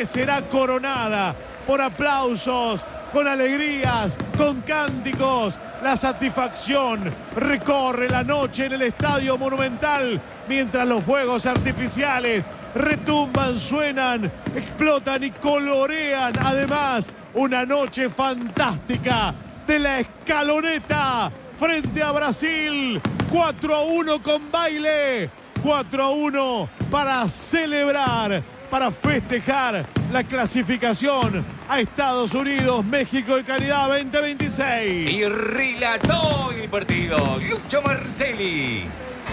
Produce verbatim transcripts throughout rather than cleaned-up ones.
que será coronada por aplausos, con alegrías, con cánticos. La satisfacción recorre la noche en el Estadio Monumental mientras los fuegos artificiales retumban, suenan, explotan y colorean además una noche fantástica de la Escaloneta frente a Brasil. cuatro a uno con baile, cuatro a uno para celebrar, para festejar la clasificación a Estados Unidos, México y Canadá veinte veintiséis. Y relató el partido Lucho Marcelli.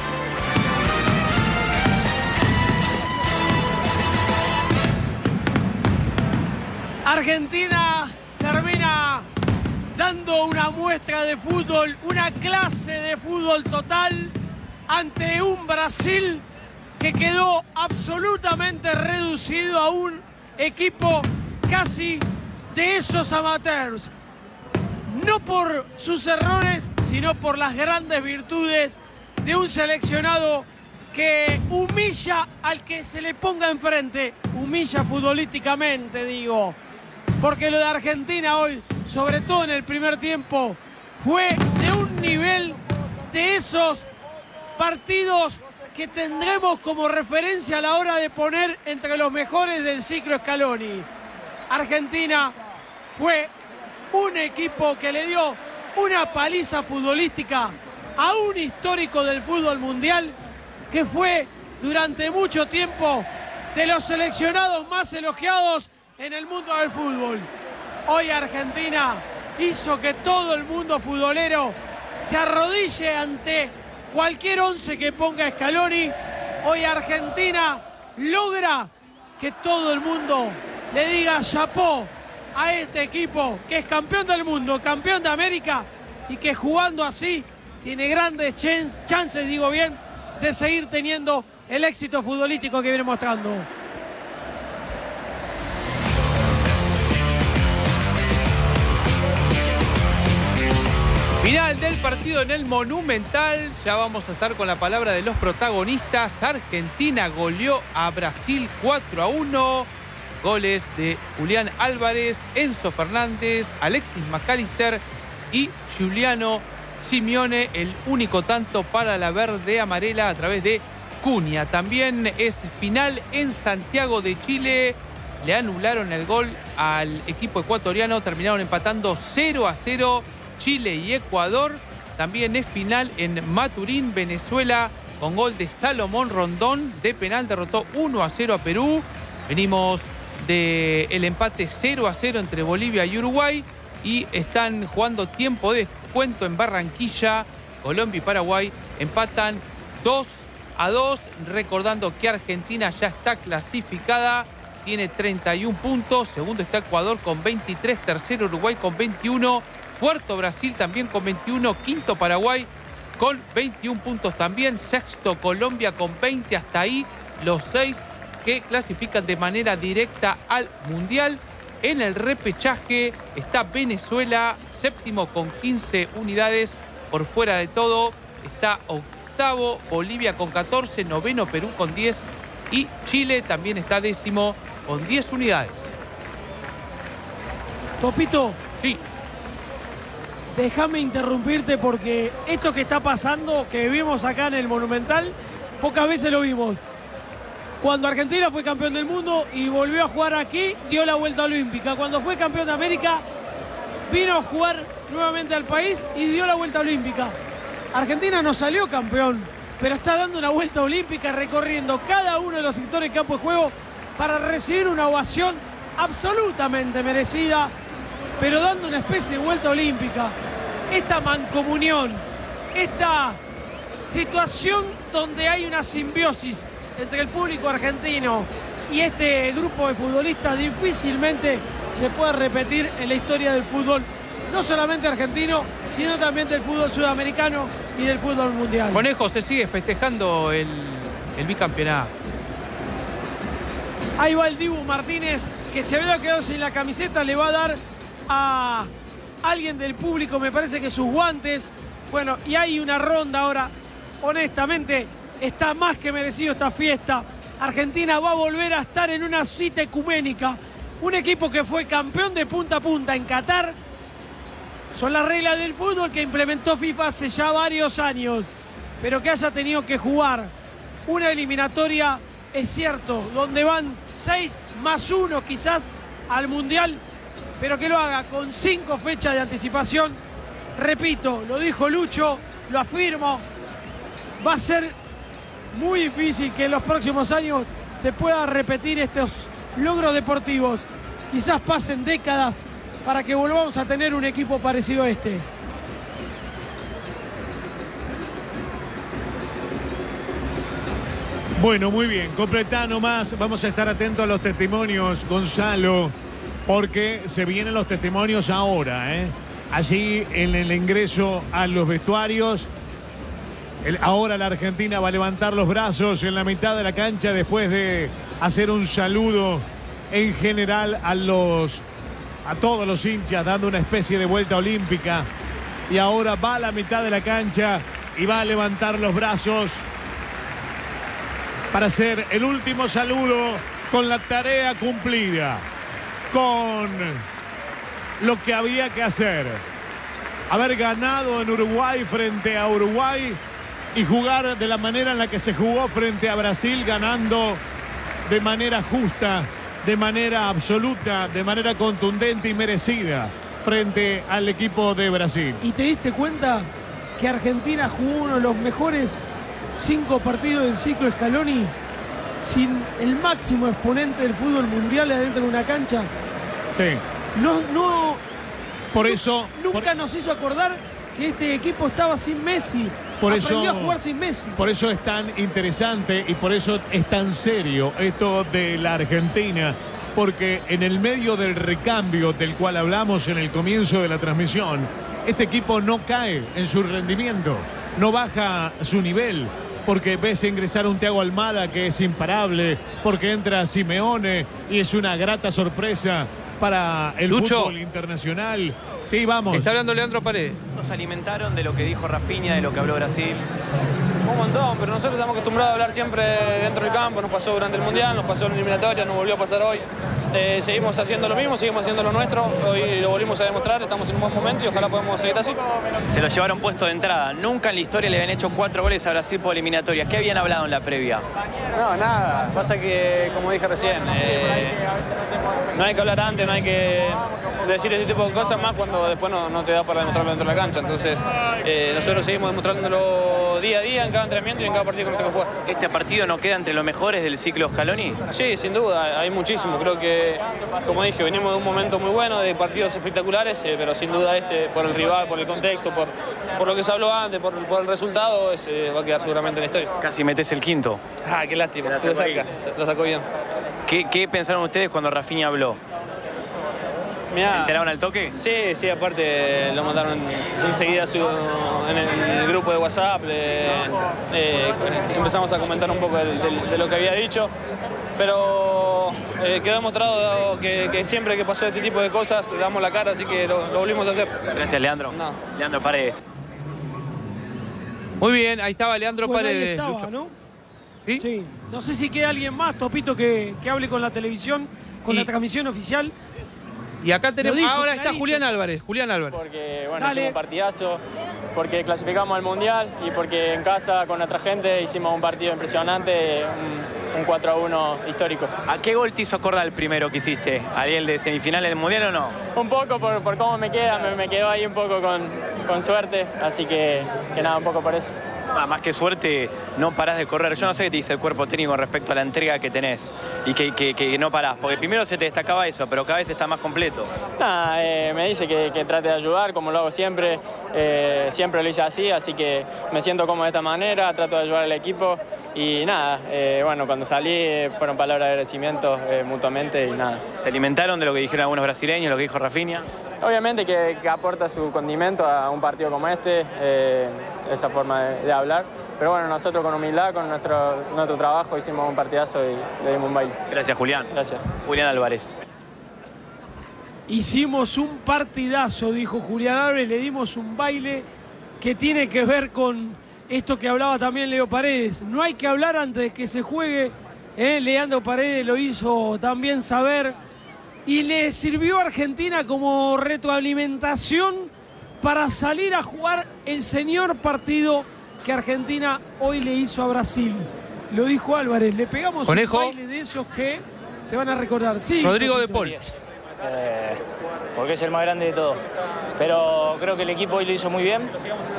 Argentina termina dando una muestra de fútbol, una clase de fútbol total ante un Brasil que quedó absolutamente reducido a un equipo casi de esos amateurs. No por sus errores, sino por las grandes virtudes de un seleccionado que humilla al que se le ponga enfrente, humilla futbolísticamente, digo. Porque lo de Argentina hoy, sobre todo en el primer tiempo, fue de un nivel de esos partidos que tendremos como referencia a la hora de poner entre los mejores del ciclo Scaloni. Argentina fue un equipo que le dio una paliza futbolística a un histórico del fútbol mundial que fue durante mucho tiempo de los seleccionados más elogiados en el mundo del fútbol. Hoy Argentina hizo que todo el mundo futbolero se arrodille ante cualquier once que ponga Scaloni. Hoy Argentina logra que todo el mundo le diga chapó a este equipo que es campeón del mundo, campeón de América y que jugando así tiene grandes chance, chances, digo bien, de seguir teniendo el éxito futbolístico que viene mostrando. Final del partido en el Monumental. Ya vamos a estar con la palabra de los protagonistas. Argentina goleó a Brasil cuatro a uno. Goles de Julián Álvarez, Enzo Fernández, Alexis McAllister y Giuliano Simeone. El único tanto para la verde amarela a través de Cunha. También es final en Santiago de Chile. Le anularon el gol al equipo ecuatoriano. Terminaron empatando cero a cero. Chile y Ecuador. También es final en Maturín, Venezuela, con gol de Salomón Rondón. De penal derrotó uno a cero a Perú. Venimos del empate cero a cero entre Bolivia y Uruguay. Y están jugando tiempo de descuento en Barranquilla. Colombia y Paraguay empatan dos a dos. Recordando que Argentina ya está clasificada. Tiene treinta y un puntos. Segundo está Ecuador con veintitrés. Tercero Uruguay con veintiuno. Cuarto Brasil también con veintiuno, quinto Paraguay con veintiún puntos también, sexto Colombia con veinte, hasta ahí los seis que clasifican de manera directa al Mundial. En el repechaje está Venezuela, séptimo con quince unidades, por fuera de todo está octavo Bolivia con catorce, noveno Perú con diez y Chile también está décimo con diez unidades. Topito. Sí. Déjame interrumpirte porque esto que está pasando, que vimos acá en el Monumental, pocas veces lo vimos. Cuando Argentina fue campeón del mundo y volvió a jugar aquí, dio la vuelta olímpica. Cuando fue campeón de América, vino a jugar nuevamente al país y dio la vuelta olímpica. Argentina no salió campeón, pero está dando una vuelta olímpica, recorriendo cada uno de los sectores del campo de juego para recibir una ovación absolutamente merecida, pero dando una especie de vuelta olímpica. Esta mancomunión, esta situación donde hay una simbiosis entre el público argentino y este grupo de futbolistas difícilmente se puede repetir en la historia del fútbol, no solamente argentino, sino también del fútbol sudamericano y del fútbol mundial. Conejo, se sigue festejando el, el bicampeonato. Ahí va el Dibu Martínez, que se había quedado sin la camiseta, le va a dar a alguien del público, me parece que sus guantes. Bueno, y hay una ronda ahora. Honestamente, está más que merecido esta fiesta Argentina va a volver a estar en una cita ecuménica. Un equipo que fue campeón de punta a punta en Qatar. Son las reglas del fútbol que implementó FIFA hace ya varios años. Pero que haya tenido que jugar una eliminatoria, es cierto, donde van seis más uno quizás al Mundial, pero que lo haga con cinco fechas de anticipación. Repito, lo dijo Lucho, lo afirmo, va a ser muy difícil que en los próximos años se pueda repetir estos logros deportivos. Quizás pasen décadas para que volvamos a tener un equipo parecido a este. Bueno, muy bien, completá nomás, vamos a estar atentos a los testimonios, Gonzalo, porque se vienen los testimonios ahora, ¿eh? Allí en el ingreso a los vestuarios, el, ahora la Argentina va a levantar los brazos en la mitad de la cancha después de hacer un saludo en general a los, a todos los hinchas, dando una especie de vuelta olímpica, y ahora va a la mitad de la cancha y va a levantar los brazos para hacer el último saludo con la tarea cumplida, con lo que había que hacer. Haber ganado en Uruguay frente a Uruguay y jugar de la manera en la que se jugó frente a Brasil, ganando de manera justa, de manera absoluta, de manera contundente y merecida frente al equipo de Brasil. ¿Y te diste cuenta que Argentina jugó uno de los mejores cinco partidos del ciclo Scaloni sin el máximo exponente del fútbol mundial adentro de una cancha? Sí. No, no. Por eso. Nunca por, nos hizo acordar que este equipo estaba sin Messi. Por Aprendió eso, a jugar sin Messi. Por eso es tan interesante y por eso es tan serio esto de la Argentina. Porque en el medio del recambio del cual hablamos en el comienzo de la transmisión, este equipo no cae en su rendimiento, no baja su nivel. Porque ves ingresar un Thiago Almada que es imparable, porque entra Simeone y es una grata sorpresa para el Lucho. fútbol internacional. Sí, vamos. Está hablando Leandro Paredes. Nos alimentaron de lo que dijo Rafinha, de lo que habló Brasil. Un montón, pero nosotros estamos acostumbrados a hablar siempre dentro del campo. Nos pasó durante el Mundial, nos pasó en la eliminatoria, nos volvió a pasar hoy. Eh, seguimos haciendo lo mismo, seguimos haciendo lo nuestro. Hoy lo volvimos a demostrar, estamos en un buen momento y ojalá podamos seguir así. Se lo llevaron puesto de entrada. Nunca en la historia le habían hecho cuatro goles a Brasil por eliminatoria. ¿Qué habían hablado en la previa? No, nada. Pasa que, como dije recién, eh, no hay que hablar antes, no hay que decir ese tipo de cosas más cuando después no, no te da para demostrarlo dentro de la cancha. Entonces, eh, nosotros seguimos demostrándolo día a día en cada entrenamiento y en cada partido que nos toca jugar. ¿Este partido no queda entre los mejores del ciclo Scaloni? Sí, sin duda, hay muchísimo. Creo que, como dije, venimos de un momento muy bueno, de partidos espectaculares, eh, pero sin duda este, por el rival, por el contexto, por, por lo que se habló antes, por, por el resultado, es, eh, va a quedar seguramente en la historia. Casi metes el quinto. Ah, qué lástima, estuve cerca, lo sacó bien. ¿Qué, qué pensaron ustedes cuando Rafinha habló? Mirá, ¿Se enteraron al toque? Sí, sí, aparte lo mandaron enseguida su, en el grupo de WhatsApp, le, eh, empezamos a comentar un poco de, de, de lo que había dicho, pero eh, quedó demostrado que, que siempre que pasó este tipo de cosas damos la cara, así que lo, lo volvimos a hacer. Gracias, Leandro. No. Leandro Paredes. Muy bien, ahí estaba Leandro Bueno, ahí Paredes. estaba, Lucho. ¿no? ¿Sí? Sí. No sé si queda alguien más, Topito, que, que hable con la televisión, con Y- la transmisión oficial. Y acá tenemos. dijo Ahora está clarito. Julián Álvarez. Julián Álvarez. Porque bueno, Dale. hicimos un partidazo, porque clasificamos al Mundial y porque en casa con nuestra gente hicimos un partido impresionante, un, un cuatro a uno histórico. ¿A qué gol te hizo acordar el primero que hiciste? ¿Ariel de semifinales del Mundial o no? Un poco por, por cómo me queda, me, me quedó ahí un poco con, con suerte, así que, que nada, un poco por eso. Ah, más que suerte, no parás de correr. Yo no sé qué te dice el cuerpo técnico respecto a la entrega que tenés y que, que, que no parás, porque primero se te destacaba eso, pero cada vez está más completo. Nada, eh, me dice que, que trate de ayudar, como lo hago siempre, eh, siempre lo hice así, así que me siento como de esta manera, trato de ayudar al equipo y nada, eh, bueno, cuando salí eh, fueron palabras de agradecimiento eh, mutuamente y nada. ¿Se alimentaron de lo que dijeron algunos brasileños, lo que dijo Rafinha? Obviamente que, que aporta su condimento a un partido como este, eh, esa forma de, de hablar, pero bueno, nosotros con humildad, con nuestro, nuestro trabajo hicimos un partidazo y le dimos un baile. Gracias, Julián. Gracias. Julián Álvarez. Hicimos un partidazo, dijo Julián Álvarez, le dimos un baile que tiene que ver con esto que hablaba también Leo Paredes. No hay que hablar antes de que se juegue ¿eh? Leandro Paredes lo hizo también saber y le sirvió a Argentina como retroalimentación para salir a jugar el señor partido que Argentina hoy le hizo a Brasil. Lo dijo Álvarez, le pegamos Conejo. un baile de esos que se van a recordar. Sí, Rodrigo de poquito. Paul. Eh, porque es el más grande de todos. Pero creo que el equipo hoy lo hizo muy bien.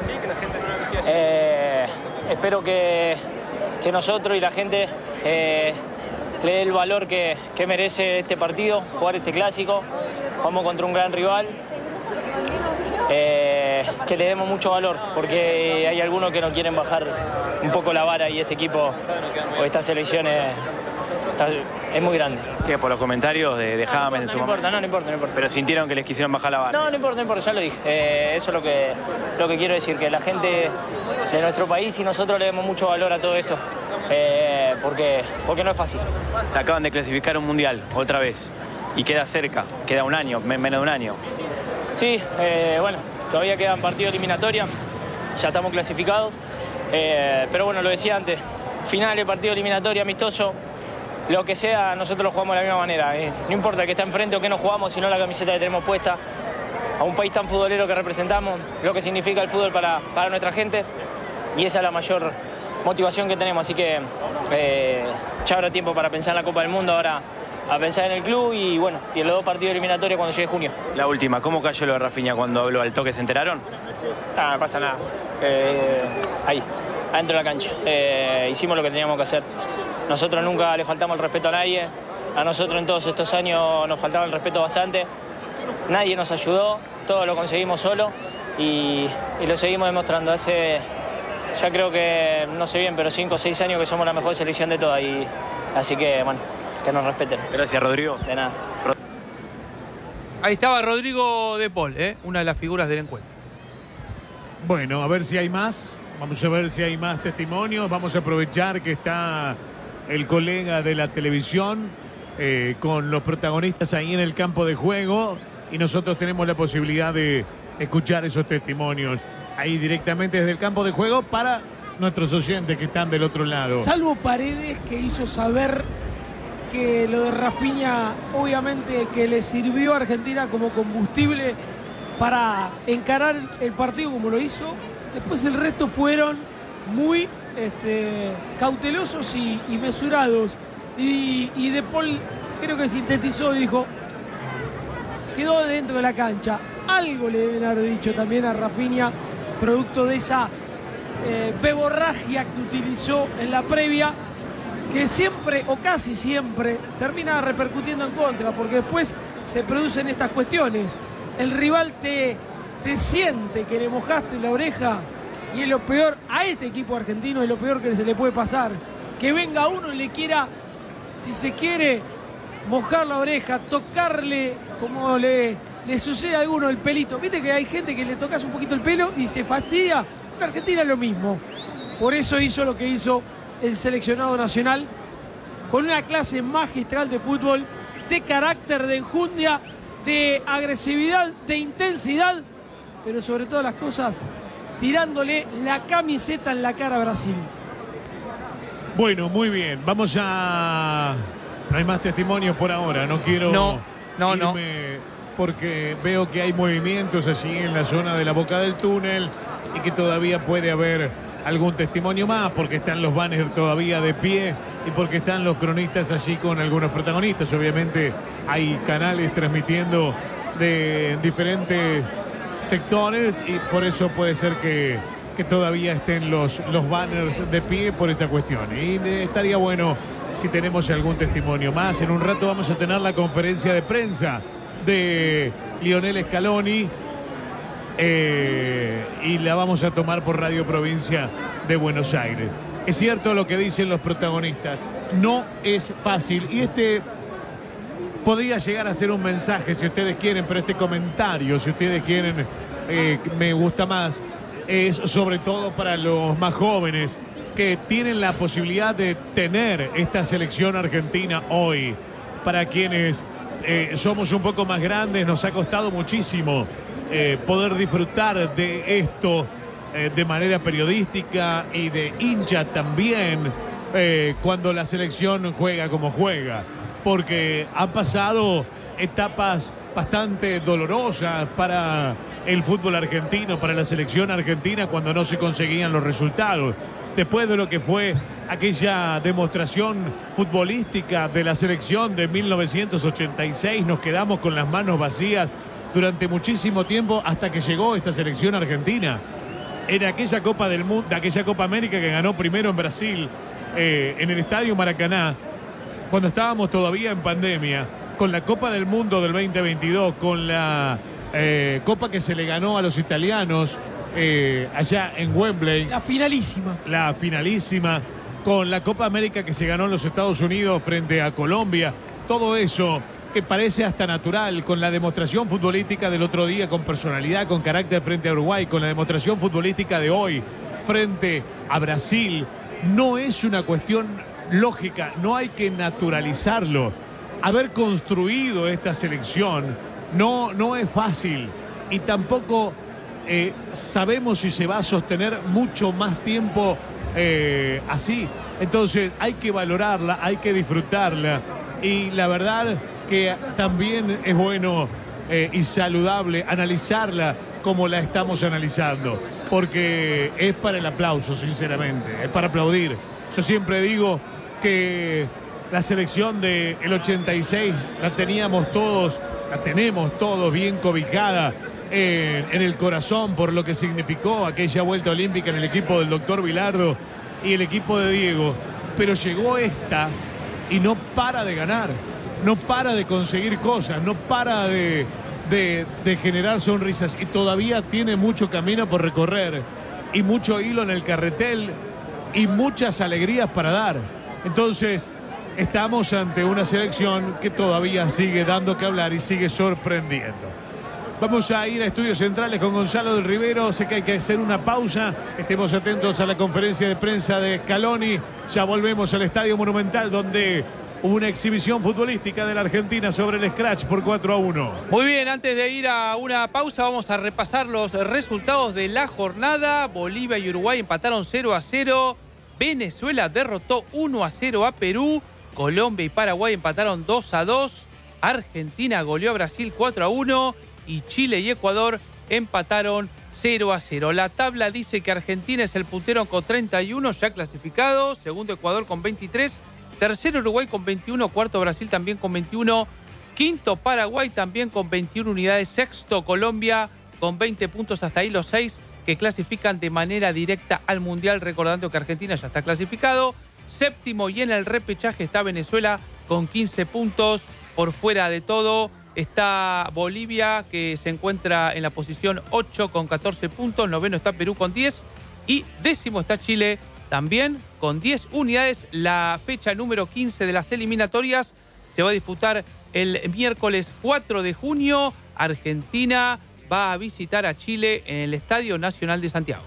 Eh, espero que, que nosotros y la gente eh, le dé el valor que, que merece este partido, jugar este clásico. Vamos contra un gran rival. Eh, que le demos mucho valor, porque hay algunos que no quieren bajar un poco la vara y este equipo o esta selección es, está, es muy grande. Que por los comentarios de, de James en su No momento. importa, no, no importa, no importa. Pero sintieron que les quisieron bajar la vara. No, no importa, no importa, ya lo dije. Eh, eso es lo que, lo que quiero decir, que la gente de nuestro país y nosotros le demos mucho valor a todo esto, eh, porque, porque no es fácil. Se acaban de clasificar un mundial, otra vez. Y queda cerca, queda un año, menos de un año. Sí, eh, bueno, todavía quedan partidos eliminatorios, ya estamos clasificados, eh, pero bueno, lo decía antes, finales, partido eliminatorio, amistoso, lo que sea, nosotros lo jugamos de la misma manera. Eh. No importa que está enfrente o que no jugamos, sino la camiseta que tenemos puesta, a un país tan futbolero que representamos, lo que significa el fútbol para, para nuestra gente, y esa es la mayor motivación que tenemos, así que eh, ya habrá tiempo para pensar en la Copa del Mundo, ahora a pensar en el club y bueno, y en los dos partidos eliminatorios cuando llegue junio. La última, ¿cómo cayó lo de Rafinha cuando habló al toque? ¿Se enteraron? Ah, no pasa nada. Eh, ahí, adentro de la cancha. Eh, hicimos lo que teníamos que hacer. Nosotros nunca le faltamos el respeto a nadie. A nosotros en todos estos años nos faltaba el respeto bastante. Nadie nos ayudó, todo lo conseguimos solo y, y lo seguimos demostrando. Hace, ya creo que, no sé bien, pero cinco o seis años que somos la mejor selección de todas. Y, así que, bueno, que nos respeten. Gracias, Rodrigo. De nada. Ahí estaba Rodrigo de Paul, ¿eh? Una de las figuras del encuentro. Bueno, a ver si hay más. Vamos a ver si hay más testimonios. Vamos a aprovechar que está el colega de la televisión eh, con los protagonistas ahí en el campo de juego. Y nosotros tenemos la posibilidad de escuchar esos testimonios ahí directamente desde el campo de juego para nuestros oyentes que están del otro lado. Salvo Paredes, que hizo saber que lo de Rafinha obviamente que le sirvió a Argentina como combustible para encarar el partido como lo hizo. Después el resto fueron muy este, cautelosos y, y mesurados. Y, y De Paul creo que sintetizó y dijo, quedó dentro de la cancha. Algo le deben haber dicho también a Rafinha, producto de esa eh, beborragia que utilizó en la previa, que siempre o casi siempre termina repercutiendo en contra, porque después se producen estas cuestiones. El rival te, te siente que le mojaste la oreja y es lo peor a este equipo argentino, es lo peor que se le puede pasar. Que venga uno y le quiera, si se quiere, mojar la oreja, tocarle como le, le sucede a alguno el pelito. Viste que hay gente que le tocas un poquito el pelo y se fastidia. En Argentina es lo mismo. Por eso hizo lo que hizo el seleccionado nacional, con una clase magistral de fútbol, de carácter, de enjundia, de agresividad, de intensidad, pero sobre todas las cosas, tirándole la camiseta en la cara a Brasil. Bueno, muy bien. Vamos a... No hay más testimonios por ahora. No quiero No, no, no. irme porque veo que hay movimientos allí en la zona de la boca del túnel y que todavía puede haber algún testimonio más, porque están los banners todavía de pie y porque están los cronistas allí con algunos protagonistas. Obviamente hay canales transmitiendo de diferentes sectores y por eso puede ser que, que todavía estén los, los banners de pie por esta cuestión. Y estaría bueno si tenemos algún testimonio más. En un rato vamos a tener la conferencia de prensa de Lionel Scaloni. Eh, y la vamos a tomar por Radio Provincia de Buenos Aires. Es cierto lo que dicen los protagonistas, no es fácil, y este podría llegar a ser un mensaje si ustedes quieren, pero este comentario, si ustedes quieren, eh, me gusta más, es sobre todo para los más jóvenes que tienen la posibilidad de tener esta selección argentina hoy. Para quienes eh, somos un poco más grandes, nos ha costado muchísimo Eh, poder disfrutar de esto eh, de manera periodística y de hincha también, eh, cuando la selección juega como juega, porque han pasado etapas bastante dolorosas para el fútbol argentino, para la selección argentina, cuando no se conseguían los resultados. Después de lo que fue aquella demostración futbolística de la selección de mil novecientos ochenta y seis, nos quedamos con las manos vacías durante muchísimo tiempo hasta que llegó esta selección argentina. En aquella Copa del Mundo, aquella Copa América que ganó primero en Brasil, eh, en el Estadio Maracaná, cuando estábamos todavía en pandemia, con la Copa del Mundo del veinte veintidós, con la eh, Copa que se le ganó a los italianos eh, allá en Wembley. La finalísima. La finalísima, con la Copa América que se ganó en los Estados Unidos frente a Colombia. Todo eso que parece hasta natural, con la demostración futbolística del otro día, con personalidad, con carácter frente a Uruguay, con la demostración futbolística de hoy frente a Brasil, no es una cuestión lógica, no hay que naturalizarlo. Haber construido esta selección no, no es fácil y tampoco eh, sabemos si se va a sostener mucho más tiempo eh, así. Entonces hay que valorarla, hay que disfrutarla y la verdad que también es bueno eh, y saludable analizarla como la estamos analizando, porque es para el aplauso, sinceramente, es para aplaudir. Yo siempre digo que la selección del ochenta y seis la teníamos todos, la tenemos todos bien cobijada en, en el corazón por lo que significó aquella vuelta olímpica en el equipo del doctor Bilardo y el equipo de Diego, pero llegó esta y no para de ganar, no para de conseguir cosas, no para de, de, de generar sonrisas y todavía tiene mucho camino por recorrer y mucho hilo en el carretel y muchas alegrías para dar. Entonces estamos ante una selección que todavía sigue dando que hablar y sigue sorprendiendo. Vamos a ir a Estudios Centrales con Gonzalo del Rivero. Sé que hay que hacer una pausa. Estemos atentos a la conferencia de prensa de Scaloni. Ya volvemos al Estadio Monumental, donde hubo una exhibición futbolística de la Argentina sobre el Scratch por cuatro a uno. Muy bien, antes de ir a una pausa vamos a repasar los resultados de la jornada. Bolivia y Uruguay empataron cero a cero. Venezuela derrotó uno a cero a Perú. Colombia y Paraguay empataron dos a dos. Argentina goleó a Brasil cuatro a uno. Y Chile y Ecuador empataron cero a cero. La tabla dice que Argentina es el puntero con treinta y uno ya clasificado. Segundo Ecuador con veintitrés. Tercero Uruguay con veintiuno. Cuarto Brasil también con veintiuno. Quinto Paraguay también con veintiuna unidades. Sexto Colombia con veinte puntos. Hasta ahí los seis que clasifican de manera directa al Mundial. Recordando que Argentina ya está clasificado. Séptimo y en el repechaje está Venezuela con quince puntos. Por fuera de todo está Bolivia, que se encuentra en la posición ocho con catorce puntos. Noveno está Perú con diez. Y décimo está Chile también con diez unidades. La fecha número quince de las eliminatorias se va a disputar el miércoles cuatro de junio. Argentina va a visitar a Chile en el Estadio Nacional de Santiago.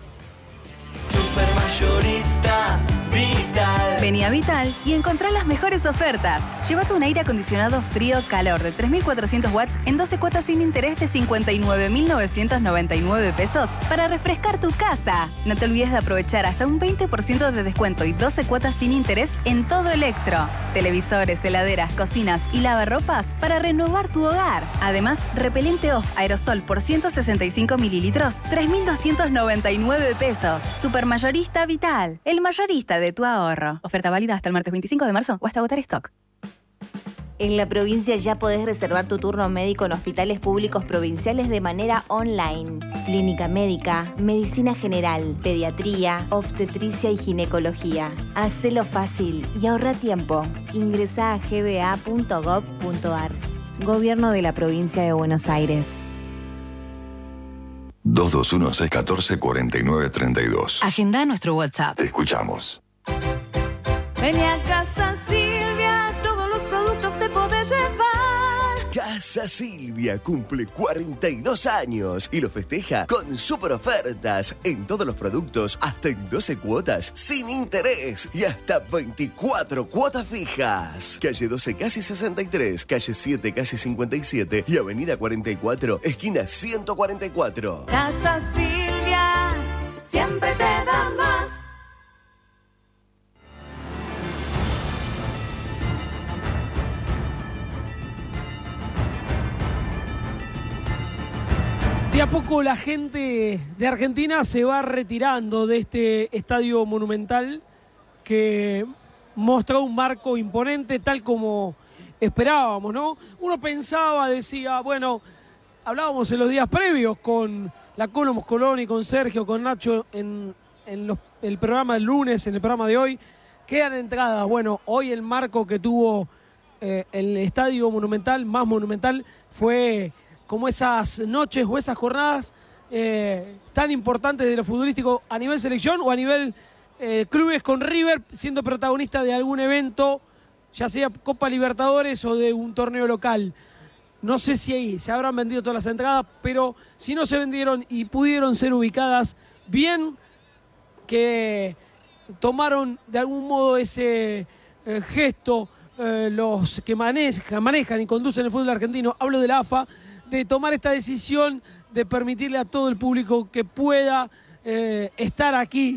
Supermayorista Vital. Vení a Vital y encontrá las mejores ofertas. Llévate un aire acondicionado frío-calor de tres mil cuatrocientos watts en doce cuotas sin interés de cincuenta y nueve mil novecientos noventa y nueve pesos para refrescar tu casa. No te olvides de aprovechar hasta un veinte por ciento de descuento y doce cuotas sin interés en todo electro. Televisores, heladeras, cocinas y lavarropas para renovar tu hogar. Además, repelente off aerosol por ciento sesenta y cinco mililitros, tres mil doscientos noventa y nueve pesos. Supermayorista Vital, el mayorista de tu ahorro. Oferta válida hasta el martes veinticinco de marzo o hasta agotar stock. En la provincia ya podés reservar tu turno médico en hospitales públicos provinciales de manera online. Clínica médica, medicina general, pediatría, obstetricia y ginecología. Hacelo fácil y ahorra tiempo. Ingresá a g b a punto gov punto a r. Gobierno de la Provincia de Buenos Aires. dos dos uno, seis uno cuatro, cuatro nueve tres dos. Agenda nuestro WhatsApp. Te escuchamos. Ven a Casa Silvia, todos los productos te podés llevar. Casa Silvia cumple cuarenta y dos años y lo festeja con super ofertas en todos los productos, hasta en doce cuotas sin interés y hasta veinticuatro cuotas fijas. Calle doce casi sesenta y tres, calle siete casi cincuenta y siete y avenida cuarenta y cuatro, esquina ciento cuarenta y cuatro. Casa Silvia, siempre te da más. De a poco la gente de Argentina se va retirando de este estadio monumental que mostró un marco imponente tal como esperábamos, ¿no? Uno pensaba, decía, bueno, hablábamos en los días previos con la Colo Moscoloni, con Sergio, con Nacho en, en los, el programa del lunes, en el programa de hoy, quedan entradas. Bueno, hoy el marco que tuvo eh, el estadio monumental, más monumental, fue como esas noches o esas jornadas eh, tan importantes de lo futbolístico a nivel selección o a nivel eh, clubes, con River siendo protagonista de algún evento, ya sea Copa Libertadores o de un torneo local. No sé si ahí se habrán vendido todas las entradas, pero si no se vendieron y pudieron ser ubicadas bien, que tomaron de algún modo ese eh, gesto eh, los que manejan, manejan y conducen el fútbol argentino, hablo de la A F A, de tomar esta decisión de permitirle a todo el público que pueda eh, estar aquí,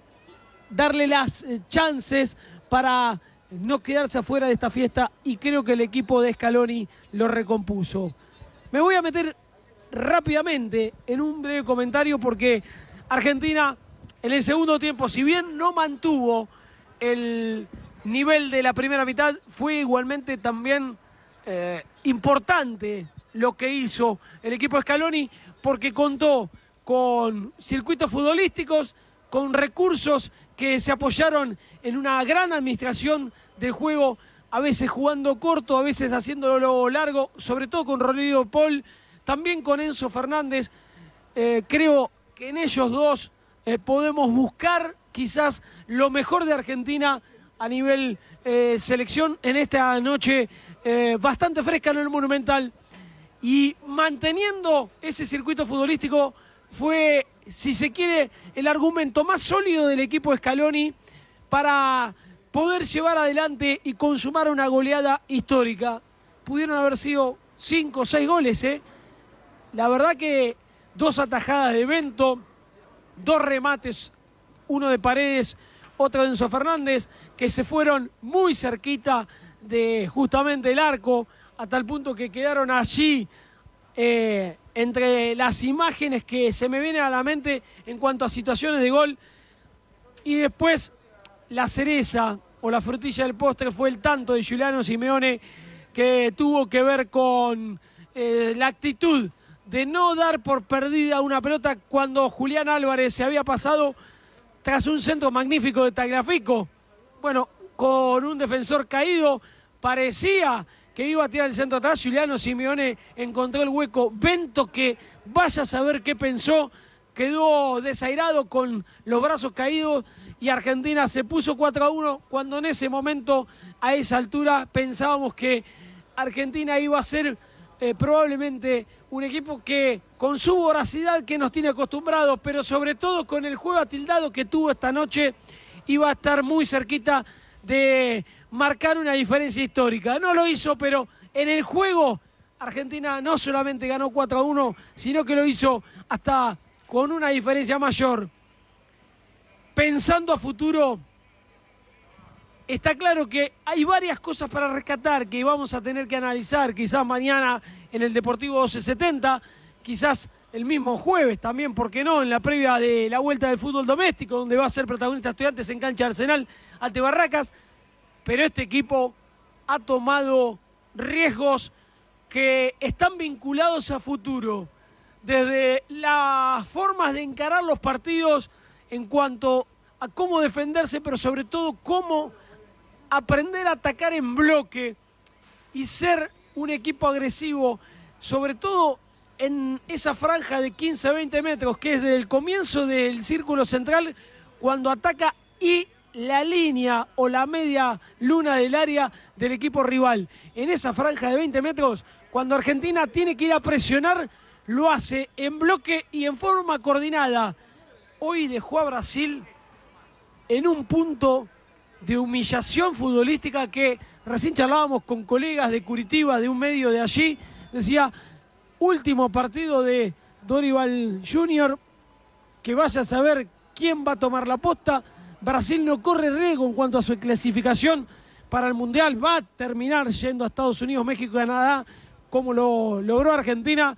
darle las eh, chances para no quedarse afuera de esta fiesta, y creo que el equipo de Scaloni lo recompuso. Me voy a meter rápidamente en un breve comentario porque Argentina en el segundo tiempo, si bien no mantuvo el nivel de la primera mitad, fue igualmente también eh, importante lo que hizo el equipo de Scaloni, porque contó con circuitos futbolísticos, con recursos que se apoyaron en una gran administración del juego, a veces jugando corto, a veces haciéndolo largo, sobre todo con Rodrigo Paul, también con Enzo Fernández. Eh, creo que en ellos dos eh, podemos buscar quizás lo mejor de Argentina a nivel eh, selección en esta noche eh, bastante fresca en el Monumental. Y manteniendo ese circuito futbolístico fue, si se quiere, el argumento más sólido del equipo Scaloni para poder llevar adelante y consumar una goleada histórica. Pudieron haber sido cinco o seis goles, ¿eh? La verdad que dos atajadas de Bento, dos remates, uno de Paredes, otro de Enzo Fernández, que se fueron muy cerquita de justamente el arco, a tal punto que quedaron allí eh, entre las imágenes que se me vienen a la mente en cuanto a situaciones de gol. Y después la cereza o la frutilla del postre fue el tanto de Giuliano Simeone, que tuvo que ver con eh, la actitud de no dar por perdida una pelota cuando Julián Álvarez se había pasado tras un centro magnífico de Tagliafico. Bueno, con un defensor caído, parecía que iba a tirar el centro atrás. Giuliano Simeone encontró el hueco. Bento, que vaya a saber qué pensó, quedó desairado con los brazos caídos, y Argentina se puso cuatro a uno cuando en ese momento, a esa altura, pensábamos que Argentina iba a ser eh, probablemente un equipo que, con su voracidad que nos tiene acostumbrados, pero sobre todo con el juego atildado que tuvo esta noche, iba a estar muy cerquita de marcar una diferencia histórica. No lo hizo, pero en el juego Argentina no solamente ganó cuatro a uno, sino que lo hizo hasta con una diferencia mayor. Pensando a futuro, está claro que hay varias cosas para rescatar que vamos a tener que analizar, quizás mañana en el Deportivo doce setenta, quizás el mismo jueves también, ¿por qué no?, en la previa de la vuelta del fútbol doméstico, donde va a ser protagonista Estudiantes en cancha de Arsenal ante Barracas. Pero este equipo ha tomado riesgos que están vinculados a futuro, desde las formas de encarar los partidos en cuanto a cómo defenderse, pero sobre todo cómo aprender a atacar en bloque y ser un equipo agresivo, sobre todo en esa franja de quince a veinte metros, que es desde el comienzo del círculo central, cuando ataca, y la línea o la media luna del área del equipo rival. En esa franja de veinte metros, cuando Argentina tiene que ir a presionar, lo hace en bloque y en forma coordinada. Hoy dejó a Brasil en un punto de humillación futbolística que recién charlábamos con colegas de Curitiba, de un medio de allí. Decía, último partido de Dorival junior, que vaya a saber quién va a tomar la posta. Brasil no corre riesgo en cuanto a su clasificación para el Mundial. Va a terminar yendo a Estados Unidos, México y Canadá, como lo logró Argentina.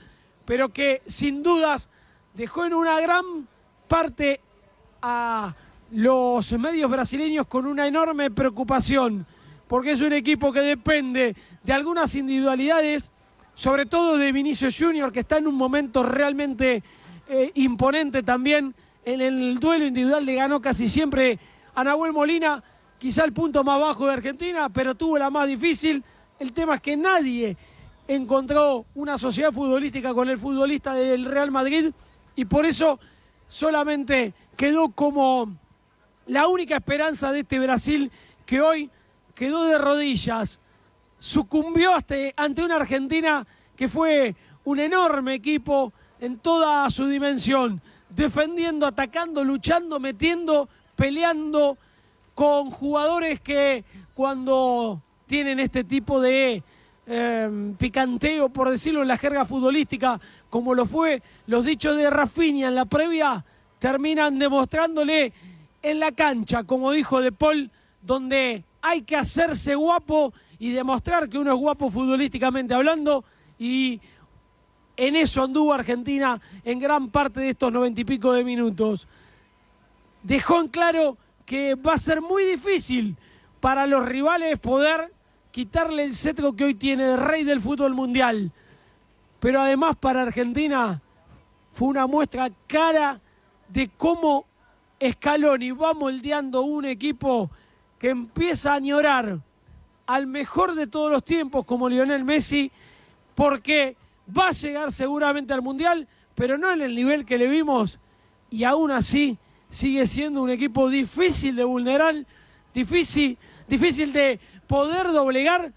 pero que sin dudas dejó en una gran parte a los medios brasileños con una enorme preocupación, porque es un equipo que depende de algunas individualidades, sobre todo de Vinicius Junior, que está en un momento realmente eh, imponente también. En el duelo individual le ganó casi siempre a Nahuel Molina, quizá el punto más bajo de Argentina, pero tuvo la más difícil. El tema es que nadie encontró una sociedad futbolística con el futbolista del Real Madrid y por eso solamente quedó como la única esperanza de este Brasil, que hoy quedó de rodillas, sucumbió hasta, ante una Argentina que fue un enorme equipo en toda su dimensión, defendiendo, atacando, luchando, metiendo, peleando, con jugadores que cuando tienen este tipo de eh, picanteo, por decirlo en la jerga futbolística, como lo fue los dichos de Rafinha en la previa, terminan demostrándole en la cancha, como dijo De Paul, donde hay que hacerse guapo y demostrar que uno es guapo futbolísticamente hablando, y en eso anduvo Argentina en gran parte de estos noventa y pico de minutos. Dejó en claro que va a ser muy difícil para los rivales poder quitarle el cetro que hoy tiene de rey del fútbol mundial. Pero además para Argentina fue una muestra clara de cómo Scaloni va moldeando un equipo que empieza a añorar al mejor de todos los tiempos como Lionel Messi, porque va a llegar seguramente al Mundial, pero no en el nivel que le vimos, y aún así sigue siendo un equipo difícil de vulnerar, difícil, difícil de poder doblegar,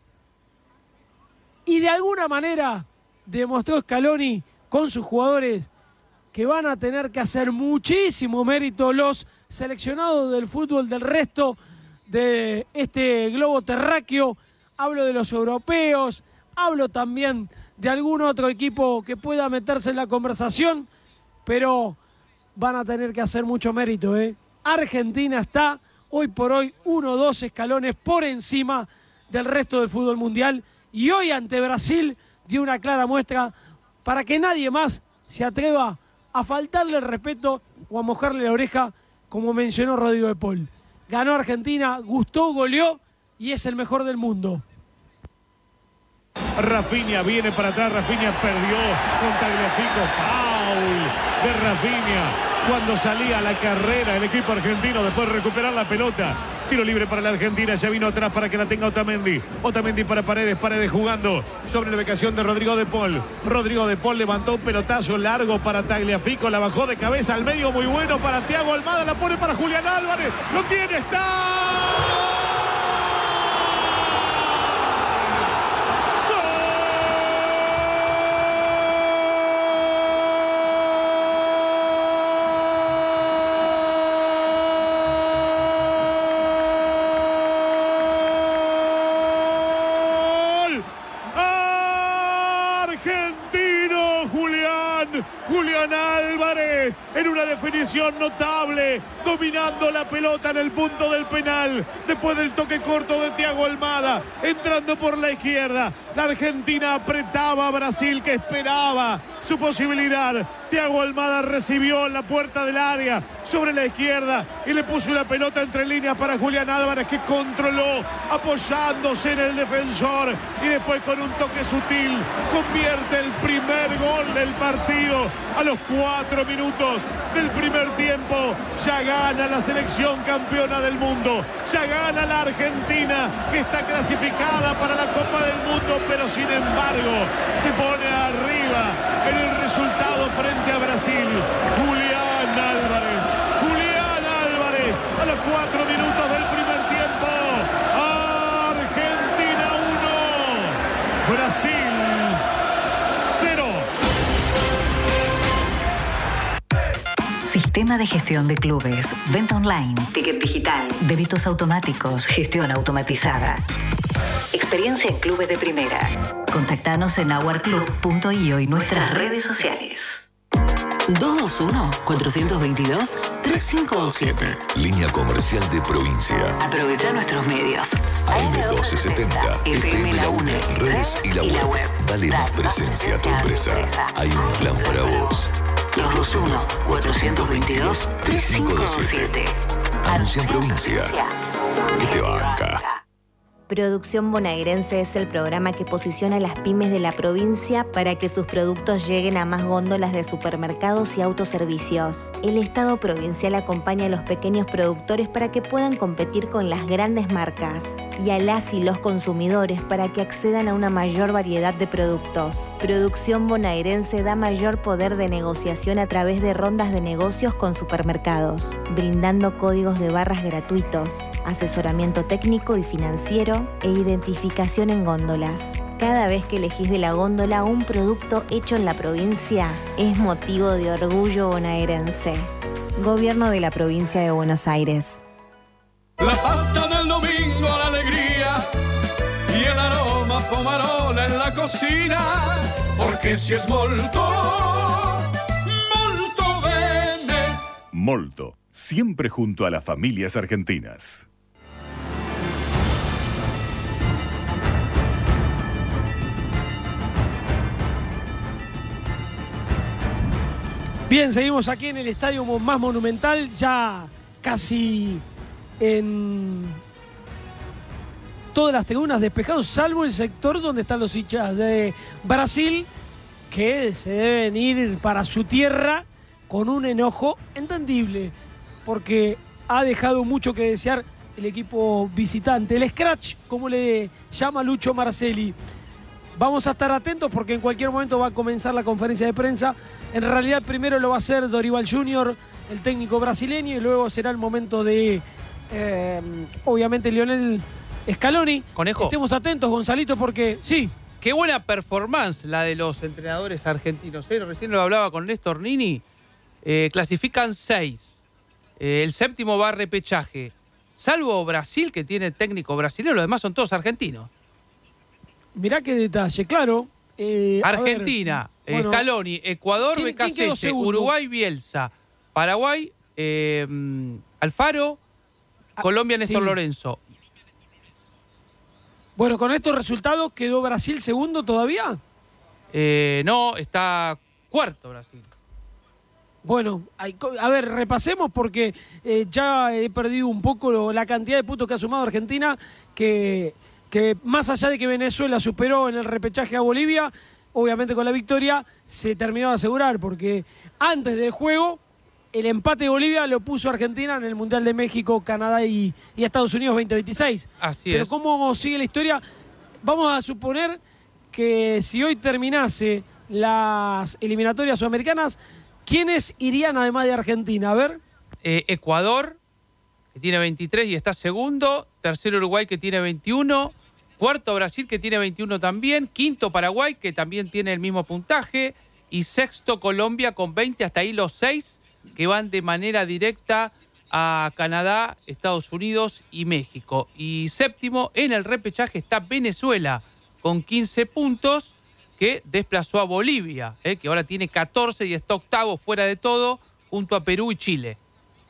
y de alguna manera demostró Scaloni con sus jugadores que van a tener que hacer muchísimo mérito los seleccionados del fútbol del resto de este globo terráqueo. Hablo de los europeos, hablo también de algún otro equipo que pueda meterse en la conversación, pero van a tener que hacer mucho mérito, ¿eh? Argentina está hoy por hoy uno o dos escalones por encima del resto del fútbol mundial, y hoy ante Brasil dio una clara muestra para que nadie más se atreva a faltarle el respeto o a mojarle la oreja, como mencionó Rodrigo De Paul. Ganó Argentina, gustó, goleó y es el mejor del mundo. Rafinha viene para atrás, Rafinha perdió con Tagliafico, foul de Rafinha cuando salía a la carrera el equipo argentino después de recuperar la pelota. Tiro libre para la Argentina, ya vino atrás para que la tenga Otamendi. Otamendi para Paredes, Paredes jugando sobre la ubicación de Rodrigo De Paul. Rodrigo De Paul levantó un pelotazo largo para Tagliafico, la bajó de cabeza al medio, muy bueno para Thiago Almada, la pone para Julián Álvarez, lo tiene, está... Julián Álvarez en una definición notable, dominando la pelota en el punto del penal, después del toque corto de Thiago Almada, entrando por la izquierda. La Argentina apretaba a Brasil, que esperaba su posibilidad. Thiago Almada recibió en la puerta del área sobre la izquierda y le puso una pelota entre líneas para Julián Álvarez, que controló apoyándose en el defensor, y después con un toque sutil convierte el primer gol del partido a los cuatro minutos del primer tiempo. Ya gana la selección campeona del mundo, ya gana la Argentina, que está clasificada para la Copa del Mundo, pero sin embargo se pone arriba en el resultado frente a Brasil. Julián Álvarez, Julián Álvarez a los cuatro minutos del primer tiempo. Argentina uno, Brasil cero. Sistema de gestión de clubes, venta online, ticket digital, débitos automáticos, gestión automatizada. Experiencia en clubes de primera. Contactanos en our club punto io y nuestras redes sociales. dos dos uno, cuatro dos dos, tres cinco dos siete. Línea comercial de provincia. Aprovecha nuestros medios. A M doce setenta, F M La UNE, redes y la web. Dale más presencia a tu empresa. Hay un plan para vos. dos dos uno, cuatro dos dos, tres cinco dos siete. Anuncia en provincia. ¿Qué te banca? Producción Bonaerense es el programa que posiciona a las pymes de la provincia para que sus productos lleguen a más góndolas de supermercados y autoservicios. El Estado provincial acompaña a los pequeños productores para que puedan competir con las grandes marcas y a las y los consumidores para que accedan a una mayor variedad de productos. Producción Bonaerense da mayor poder de negociación a través de rondas de negocios con supermercados, brindando códigos de barras gratuitos, asesoramiento técnico y financiero e identificación en góndolas. Cada vez que elegís de la góndola un producto hecho en la provincia, es motivo de orgullo bonaerense. Gobierno de la Provincia de Buenos Aires. La pasta del domingo, la alegría y el aroma pomarola en la cocina, porque si es molto, molto bene. Molto, siempre junto a las familias argentinas. Bien, seguimos aquí en el estadio más monumental, ya casi en todas las tribunas despejados, salvo el sector donde están los hinchas de Brasil, que se deben ir para su tierra con un enojo entendible, porque ha dejado mucho que desear el equipo visitante, el Scratch, como le llama Lucho Marcelli. Vamos a estar atentos porque en cualquier momento va a comenzar la conferencia de prensa. En realidad primero lo va a hacer Dorival junior, el técnico brasileño, y luego será el momento de, eh, obviamente, Lionel Scaloni. Conejo. Estemos atentos, Gonzalito, porque sí. Qué buena performance la de los entrenadores argentinos. ¿eh? Recién lo hablaba con Néstor Nini. Eh, clasifican seis. Eh, el séptimo va a repechaje. Salvo Brasil, que tiene técnico brasileño, los demás son todos argentinos. Mirá qué detalle, claro. Eh, Argentina, ver, bueno, Scaloni, Ecuador, ¿quién, Becasese, ¿quién Uruguay, Bielsa, Paraguay, eh, Alfaro, ah, Colombia, Néstor sí. Lorenzo. Bueno, con estos resultados, ¿quedó Brasil segundo todavía? Eh, no, está cuarto Brasil. Bueno, hay, a ver, repasemos porque eh, ya he perdido un poco la cantidad de puntos que ha sumado Argentina, que... que más allá de que Venezuela superó en el repechaje a Bolivia, obviamente con la victoria se terminó de asegurar, porque antes del juego el empate de Bolivia lo puso Argentina en el Mundial de México, Canadá y, y Estados Unidos veinte veintiséis. Así Pero es. ¿cómo sigue la historia? Vamos a suponer que si hoy terminase las eliminatorias sudamericanas, ¿quiénes irían además de Argentina? A ver. Eh, Ecuador, que tiene veintitrés y está segundo. Tercero Uruguay, que tiene veintiuno. Cuarto Brasil, que tiene veintiuno también. Quinto Paraguay, que también tiene el mismo puntaje. Y sexto Colombia con veinte. Hasta ahí los seis que van de manera directa a Canadá, Estados Unidos y México. Y séptimo en el repechaje está Venezuela con quince puntos, que desplazó a Bolivia, eh, que ahora tiene catorce y está octavo fuera de todo, junto a Perú y Chile.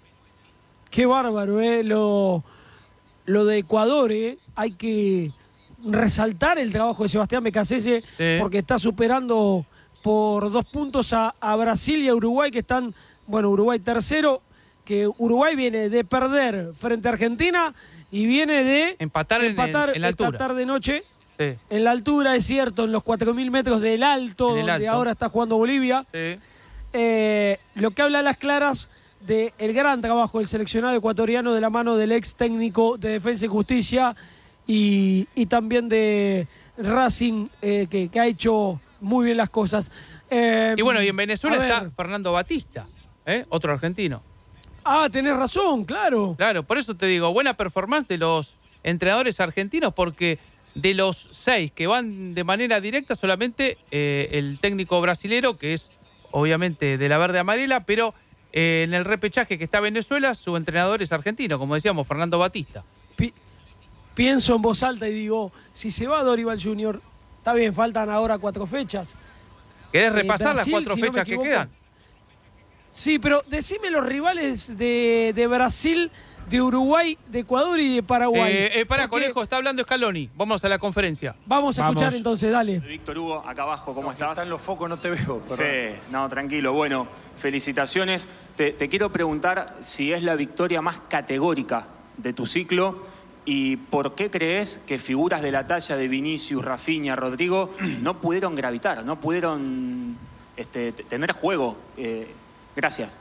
Qué bárbaro, eh, lo... Lo de Ecuador, eh, hay que resaltar el trabajo de Sebastián Becasese, sí. porque está superando por dos puntos a, a Brasil y a Uruguay, que están, bueno, Uruguay tercero, que Uruguay viene de perder frente a Argentina y viene de empatar, empatar en, en la altura. Esta tarde noche, sí. en la altura, es cierto, en los cuatro mil metros del alto, el donde alto. ahora está jugando Bolivia. Sí. Eh, lo que habla a las claras del gran trabajo del seleccionado ecuatoriano de la mano del ex técnico de Defensa y Justicia y, y también de Racing, eh, que, que ha hecho muy bien las cosas. Eh, y bueno, y en Venezuela está Fernando Batista, ¿eh? otro argentino. Ah, tenés razón, claro. Claro, por eso te digo, buena performance de los entrenadores argentinos, porque de los seis que van de manera directa, solamente eh, el técnico brasilero, que es obviamente de la verde amarela, pero eh, en el repechaje que está Venezuela, su entrenador es argentino, como decíamos, Fernando Batista. Pi pienso en voz alta y digo, si se va Dorival junior, está bien, faltan ahora cuatro fechas. ¿Querés Eh, repasar Brasil, las cuatro si no fechas me que quedan? Sí, pero decime los rivales de, de Brasil, de Uruguay, de Ecuador y de Paraguay. Eh, eh, para, Porque... Conejo, está hablando Scaloni. Vamos a la conferencia. Vamos a Vamos. escuchar entonces, dale. Víctor Hugo, acá abajo, ¿cómo estás? Están los focos, no te veo. Sí, no, tranquilo. Bueno, felicitaciones. Te, te quiero preguntar si es la victoria más categórica de tu ciclo y por qué crees que figuras de la talla de Vinicius, Rafinha, Rodrigo no pudieron gravitar, no pudieron este, tener juego. Eh, gracias.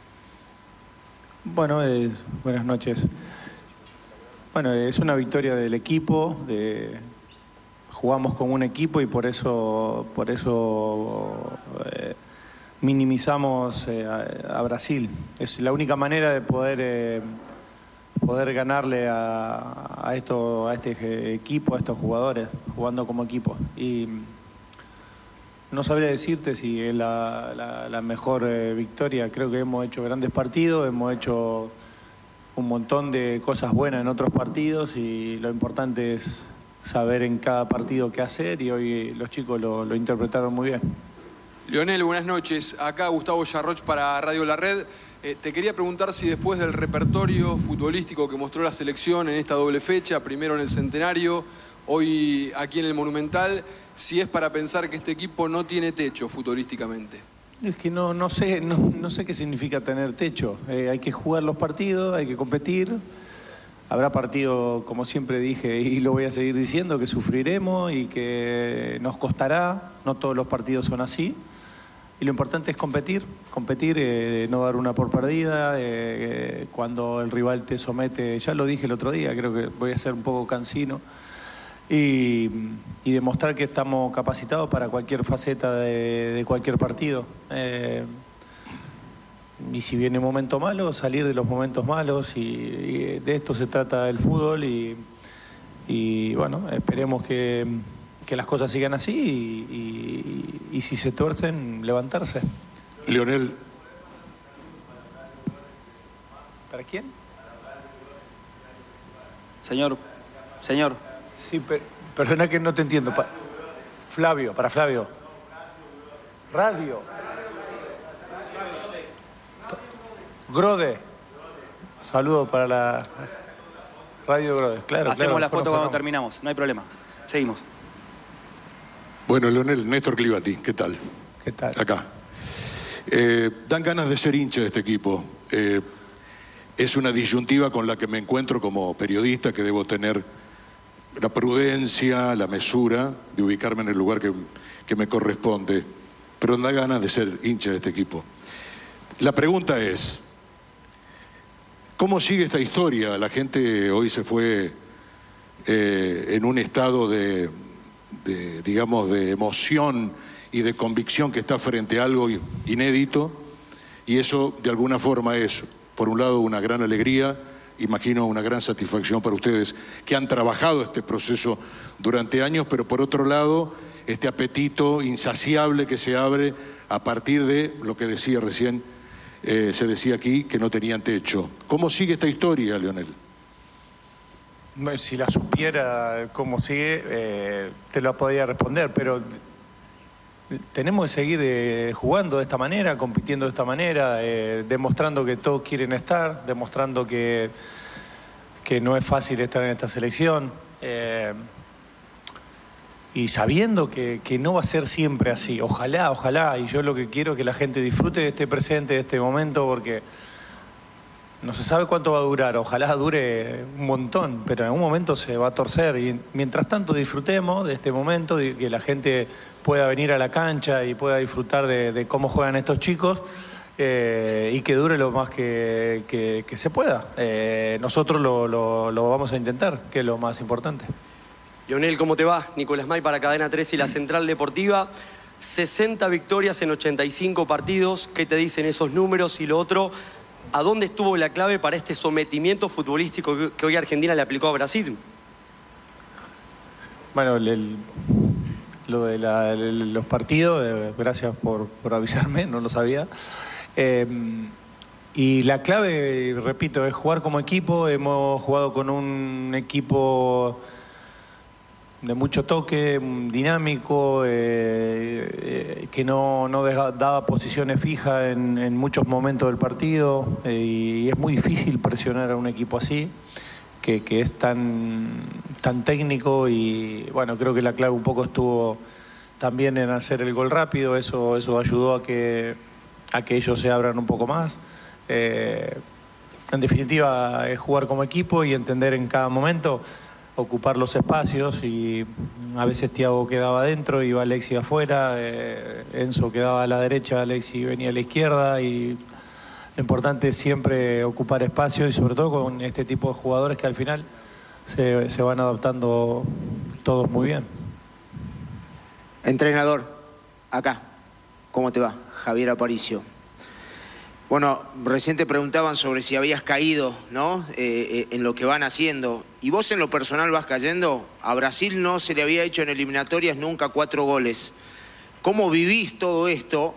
Bueno, eh, buenas noches. Bueno, es una victoria del equipo, de, jugamos con un equipo y por eso, por eso eh, minimizamos eh, a, a Brasil. Es la única manera de poder, eh, poder ganarle a, a, esto, a este equipo, a estos jugadores, jugando como equipo. Y no sabría decirte si es la, la, la mejor eh, victoria. Creo que hemos hecho grandes partidos, hemos hecho un montón de cosas buenas en otros partidos y lo importante es saber en cada partido qué hacer y hoy los chicos lo, lo interpretaron muy bien. Lionel, buenas noches. Acá Gustavo Yarroch para Radio La Red. Eh, te quería preguntar si después del repertorio futbolístico que mostró la selección en esta doble fecha, primero en el Centenario, hoy aquí en el Monumental, si es para pensar que este equipo no tiene techo futbolísticamente. Es que no, no, sé, no, no sé qué significa tener techo. Eh, hay que jugar los partidos, hay que competir. Habrá partidos, como siempre dije, y lo voy a seguir diciendo, que sufriremos y que nos costará. No todos los partidos son así. Y lo importante es competir, competir, eh, no dar una por perdida. Eh, cuando el rival te somete, ya lo dije el otro día, creo que voy a ser un poco cansino. Y, y demostrar que estamos capacitados para cualquier faceta de, de cualquier partido. Eh, y si viene un momento malo, salir de los momentos malos y, y de esto se trata el fútbol y, y bueno, esperemos que, que las cosas sigan así y, y, y si se tuercen, levantarse. Lionel. ¿Para quién? Señor, señor. Sí, per, perdona que no te entiendo. Pa, Flavio, para Flavio. Radio. Grode. Saludo para la Radio Grode. Claro, Hacemos claro, la foto cuando sonamos. terminamos, no hay problema. Seguimos. Bueno, Lionel, Néstor Clivati, ¿qué tal? ¿Qué tal? Acá. Eh, dan ganas de ser hincha de este equipo. Eh, es una disyuntiva con la que me encuentro como periodista, que debo tener la prudencia, la mesura de ubicarme en el lugar que, que me corresponde, pero da ganas de ser hincha de este equipo. La pregunta es, ¿cómo sigue esta historia? La gente hoy se fue eh, en un estado de, de, digamos, de emoción y de convicción que está frente a algo inédito, y eso de alguna forma es, por un lado, una gran alegría, imagino una gran satisfacción para ustedes que han trabajado este proceso durante años, pero por otro lado, este apetito insaciable que se abre a partir de lo que decía recién, eh, se decía aquí, que no tenían techo. ¿Cómo sigue esta historia, Lionel? Si la supiera cómo sigue, eh, te lo podría responder, pero tenemos que seguir eh, jugando de esta manera, compitiendo de esta manera, eh, demostrando que todos quieren estar, demostrando que, que no es fácil estar en esta selección eh, y sabiendo que, que no va a ser siempre así. Ojalá, ojalá, y yo lo que quiero es que la gente disfrute de este presente, de este momento, porque no se sabe cuánto va a durar, ojalá dure un montón, pero en algún momento se va a torcer y mientras tanto disfrutemos de este momento, de que la gente pueda venir a la cancha y pueda disfrutar de, de cómo juegan estos chicos eh, y que dure lo más que, que, que se pueda. Eh, nosotros lo, lo, lo vamos a intentar, que es lo más importante. Lionel, ¿cómo te va? Nicolás May para Cadena tres y la Central Deportiva. sesenta victorias en ochenta y cinco partidos. ¿Qué te dicen esos números? Y lo otro, ¿a dónde estuvo la clave para este sometimiento futbolístico que, que hoy Argentina le aplicó a Brasil? Bueno, el, el, lo de la, el, los partidos, eh, gracias por, por avisarme, no lo sabía. Eh, y la clave, repito, es jugar como equipo. Hemos jugado con un equipo de mucho toque, dinámico, eh, eh, que no, no deja, daba posiciones fijas en, en muchos momentos del partido, eh, y es muy difícil presionar a un equipo así, que, que es tan, tan técnico, y bueno, creo que la clave un poco estuvo también en hacer el gol rápido. Eso, eso ayudó a que, a que ellos se abran un poco más. Eh, en definitiva, es jugar como equipo y entender en cada momento, ocupar los espacios, y a veces Thiago quedaba adentro, iba Alexis afuera, eh, Enzo quedaba a la derecha, Alexis venía a la izquierda, y lo importante es siempre ocupar espacio, y sobre todo con este tipo de jugadores que al final se, se van adaptando todos muy bien. Entrenador, acá, ¿cómo te va? Javier Aparicio. Bueno, recién te preguntaban sobre si habías caído, ¿no? Eh, eh, en lo que van haciendo. Y vos en lo personal vas cayendo. A Brasil no se le había hecho en eliminatorias nunca cuatro goles. ¿Cómo vivís todo esto?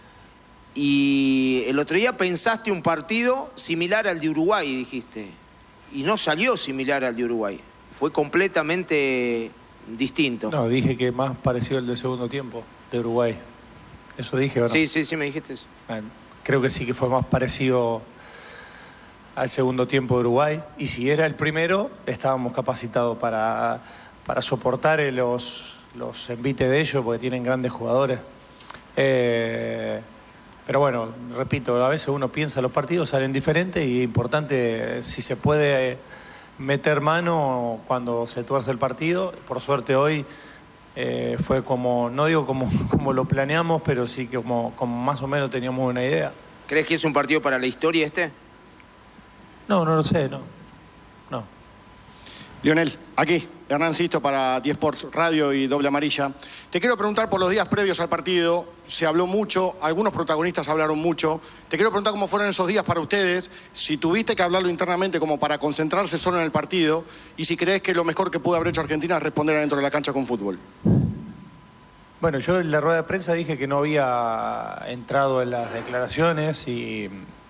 Y el otro día pensaste un partido similar al de Uruguay, dijiste. Y no salió similar al de Uruguay. Fue completamente distinto. No, dije que más pareció el del segundo tiempo de Uruguay. Eso dije, ¿o no? Sí, sí, sí, me dijiste eso. Bueno, creo que sí que fue más parecido al segundo tiempo de Uruguay. Y si era el primero, estábamos capacitados para, para soportar los, los envites de ellos, porque tienen grandes jugadores. Eh, pero bueno, repito, a veces uno piensa, los partidos salen diferentes, y es importante, si se puede meter mano cuando se tuerce el partido. Por suerte hoy eh, fue como, no digo como, como lo planeamos, pero sí que como, como más o menos teníamos una idea. ¿Crees que es un partido para la historia este? No, no lo sé, no. No. Lionel, aquí, Hernán Sisto para diez Sports Radio y Doble Amarilla. Te quiero preguntar por los días previos al partido. Se habló mucho, algunos protagonistas hablaron mucho. Te quiero preguntar cómo fueron esos días para ustedes, si tuviste que hablarlo internamente como para concentrarse solo en el partido, y si crees que lo mejor que pudo haber hecho Argentina es responder adentro de la cancha con fútbol. Bueno, yo en la rueda de prensa dije que no había entrado en las declaraciones, y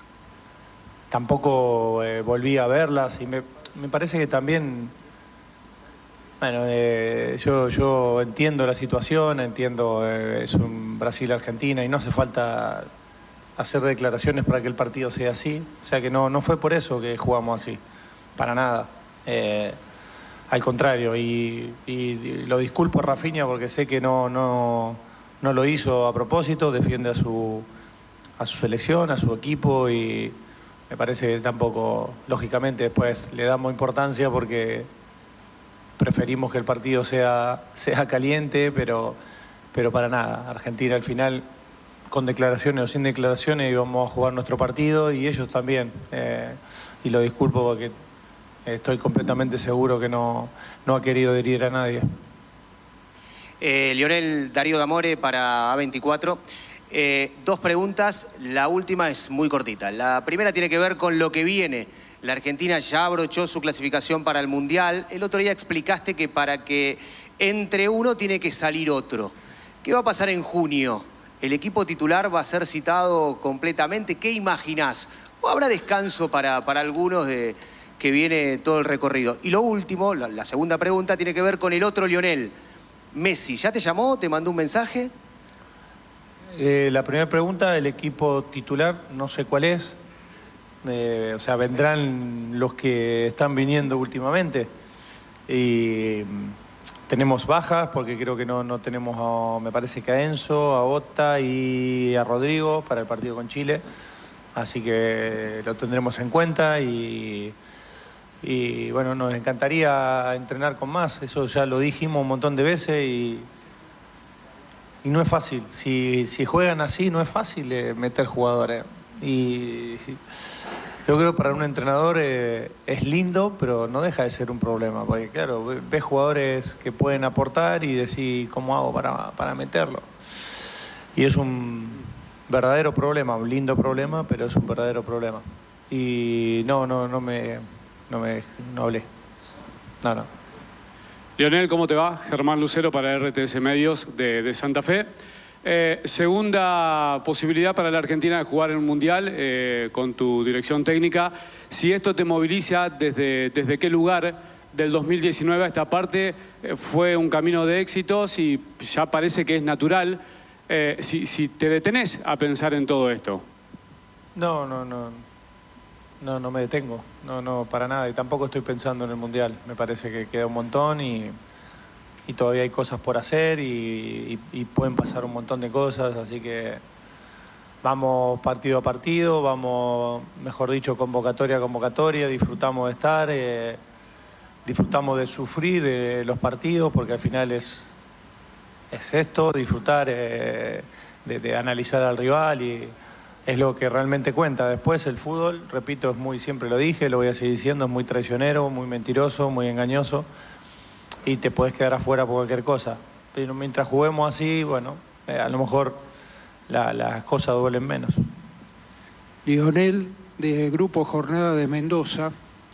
tampoco eh, volví a verlas, y me, me parece que también... Bueno, eh, yo, yo entiendo la situación, entiendo, eh, es un Brasil-Argentina y no hace falta hacer declaraciones para que el partido sea así. O sea que no, no fue por eso que jugamos así, para nada. Eh, al contrario, y, y, y lo disculpo a Rafinha porque sé que no, no, no lo hizo a propósito, defiende a su, a su selección, a su equipo, y me parece que tampoco, lógicamente, después le damos importancia porque... preferimos que el partido sea, sea caliente, pero, pero para nada. Argentina al final, con declaraciones o sin declaraciones, íbamos a jugar nuestro partido, y ellos también. Eh, y lo disculpo porque estoy completamente seguro que no, no ha querido herir a nadie. Eh, Lionel, Darío D'Amore para A veinticuatro. Eh, dos preguntas, la última es muy cortita. La primera tiene que ver con lo que viene. La Argentina ya abrochó su clasificación para el Mundial. El otro día explicaste que para que entre uno tiene que salir otro. ¿Qué va a pasar en junio? ¿El equipo titular va a ser citado completamente? ¿Qué imaginás? ¿O habrá descanso para, para algunos de que viene todo el recorrido? Y lo último, la, la segunda pregunta, tiene que ver con el otro Lionel. Messi, ¿ya te llamó? ¿Te mandó un mensaje? Eh, la primera pregunta, el equipo titular, no sé cuál es. Eh, o sea, vendrán los que están viniendo últimamente. Y tenemos bajas, porque creo que no, no tenemos, a, me parece que a Enzo, a Ota y a Rodrigo para el partido con Chile. Así que lo tendremos en cuenta, y, y bueno, nos encantaría entrenar con más. Eso ya lo dijimos un montón de veces, y, y no es fácil. Si, si juegan así, no es fácil eh, meter jugadores. Y yo creo que para un entrenador eh, es lindo, pero no deja de ser un problema, porque claro, ves jugadores que pueden aportar y decís, ¿cómo hago para, para meterlo? Y es un verdadero problema, un lindo problema, pero es un verdadero problema. Y no, no, no me, no me, no hablé. No, no. Lionel, ¿cómo te va? Germán Lucero para R T S Medios de, de Santa Fe. Eh, segunda posibilidad para la Argentina de jugar en un Mundial eh, con tu dirección técnica. Si esto te moviliza, ¿desde, desde qué lugar del dos mil diecinueve a esta parte eh, fue un camino de éxitos y ya parece que es natural? eh, si, si te detenés a pensar en todo esto. No, no, no. No, no me detengo. No, no, para nada. Y tampoco estoy pensando en el Mundial. Me parece que queda un montón y, y todavía hay cosas por hacer y, y, y pueden pasar un montón de cosas. Así que vamos partido a partido, vamos, mejor dicho, convocatoria a convocatoria. Disfrutamos de estar, eh, disfrutamos de sufrir eh, los partidos, porque al final es, es esto, disfrutar eh, de, de analizar al rival y es lo que realmente cuenta. Después el fútbol, repito, es muy, siempre lo dije, lo voy a seguir diciendo, es muy traicionero, muy mentiroso, muy engañoso y te puedes quedar afuera por cualquier cosa. Pero mientras juguemos así, bueno, eh, a lo mejor la, las cosas duelen menos. Lionel, de Grupo Jornada de Mendoza.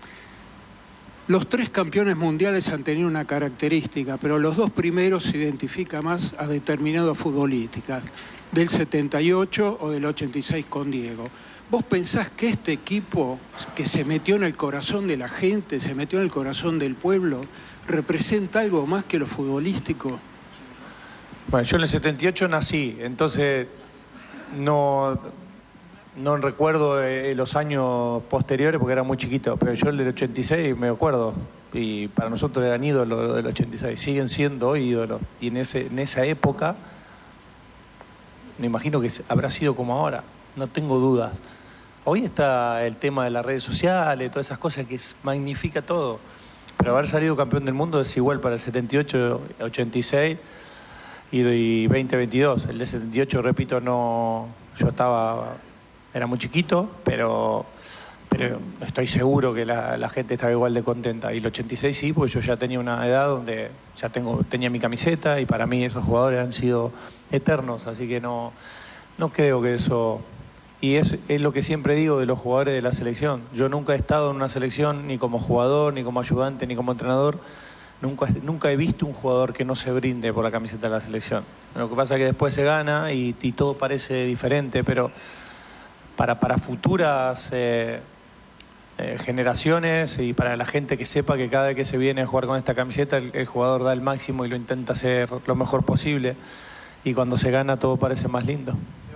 Los tres campeones mundiales han tenido una característica, pero los dos primeros se identifican más a determinadas futbolísticas, del setenta y ocho o del ochenta y seis con Diego. ¿Vos pensás que este equipo que se metió en el corazón de la gente, se metió en el corazón del pueblo, representa algo más que lo futbolístico? Bueno, yo en el setenta y ocho nací, entonces no, no recuerdo eh, los años posteriores porque era muy chiquito, pero yo el del ochenta y seis me acuerdo y para nosotros eran ídolos del ochenta y seis, siguen siendo hoy ídolos y en, ese, en esa época me imagino que habrá sido como ahora, no tengo dudas. Hoy está el tema de las redes sociales, todas esas cosas que magnifica todo, pero haber salido campeón del mundo es igual para el setenta y ocho, ochenta y seis y veinte veintidós. El de setenta y ocho, repito, no, yo estaba, era muy chiquito, pero, pero estoy seguro que la, la gente estaba igual de contenta. Y el ochenta y seis sí, porque yo ya tenía una edad donde ya tengo, tenía mi camiseta y para mí esos jugadores han sido eternos, así que no, no creo que eso... Y es, es lo que siempre digo de los jugadores de la selección. Yo nunca he estado en una selección ni como jugador, ni como ayudante, ni como entrenador. Nunca, nunca he visto un jugador que no se brinde por la camiseta de la selección. Lo que pasa es que después se gana y, y todo parece diferente, pero para, para futuras eh, eh, generaciones y para la gente que sepa que cada vez que se viene a jugar con esta camiseta el, el jugador da el máximo y lo intenta hacer lo mejor posible y cuando se gana todo parece más lindo.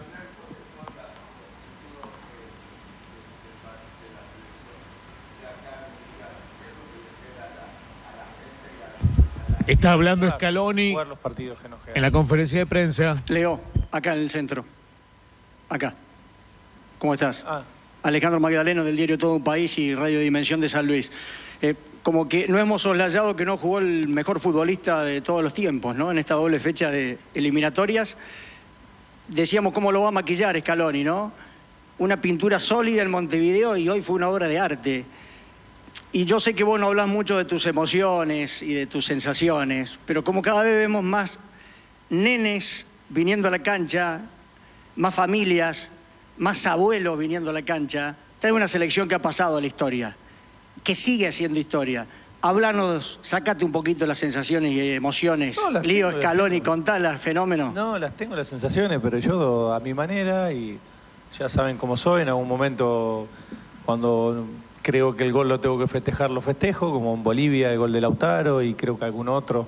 Está hablando Scaloni Jugar los partidos que nos quedan. en la conferencia de prensa. Leo, acá en el centro. Acá. ¿Cómo estás? Ah. Alejandro Magdaleno del diario Todo un País y Radio Dimensión de San Luis. Eh, como que no hemos soslayado que no jugó el mejor futbolista de todos los tiempos, ¿no? En esta doble fecha de eliminatorias. Decíamos cómo lo va a maquillar Scaloni, ¿no? Una pintura sólida en Montevideo y hoy fue una obra de arte. Y yo sé que vos no hablás mucho de tus emociones y de tus sensaciones, pero como cada vez vemos más nenes viniendo a la cancha, más familias, más abuelos viniendo a la cancha, esta es una selección que ha pasado a la historia, que sigue haciendo historia. Háblanos, sacate un poquito las sensaciones y emociones. No, Lío tengo, Scaloni, contala, fenómeno. No, las tengo las sensaciones, pero yo a mi manera y ya saben cómo soy. En algún momento, cuando creo que el gol lo tengo que festejar, lo festejo, como en Bolivia, el gol de Lautaro y creo que algún otro.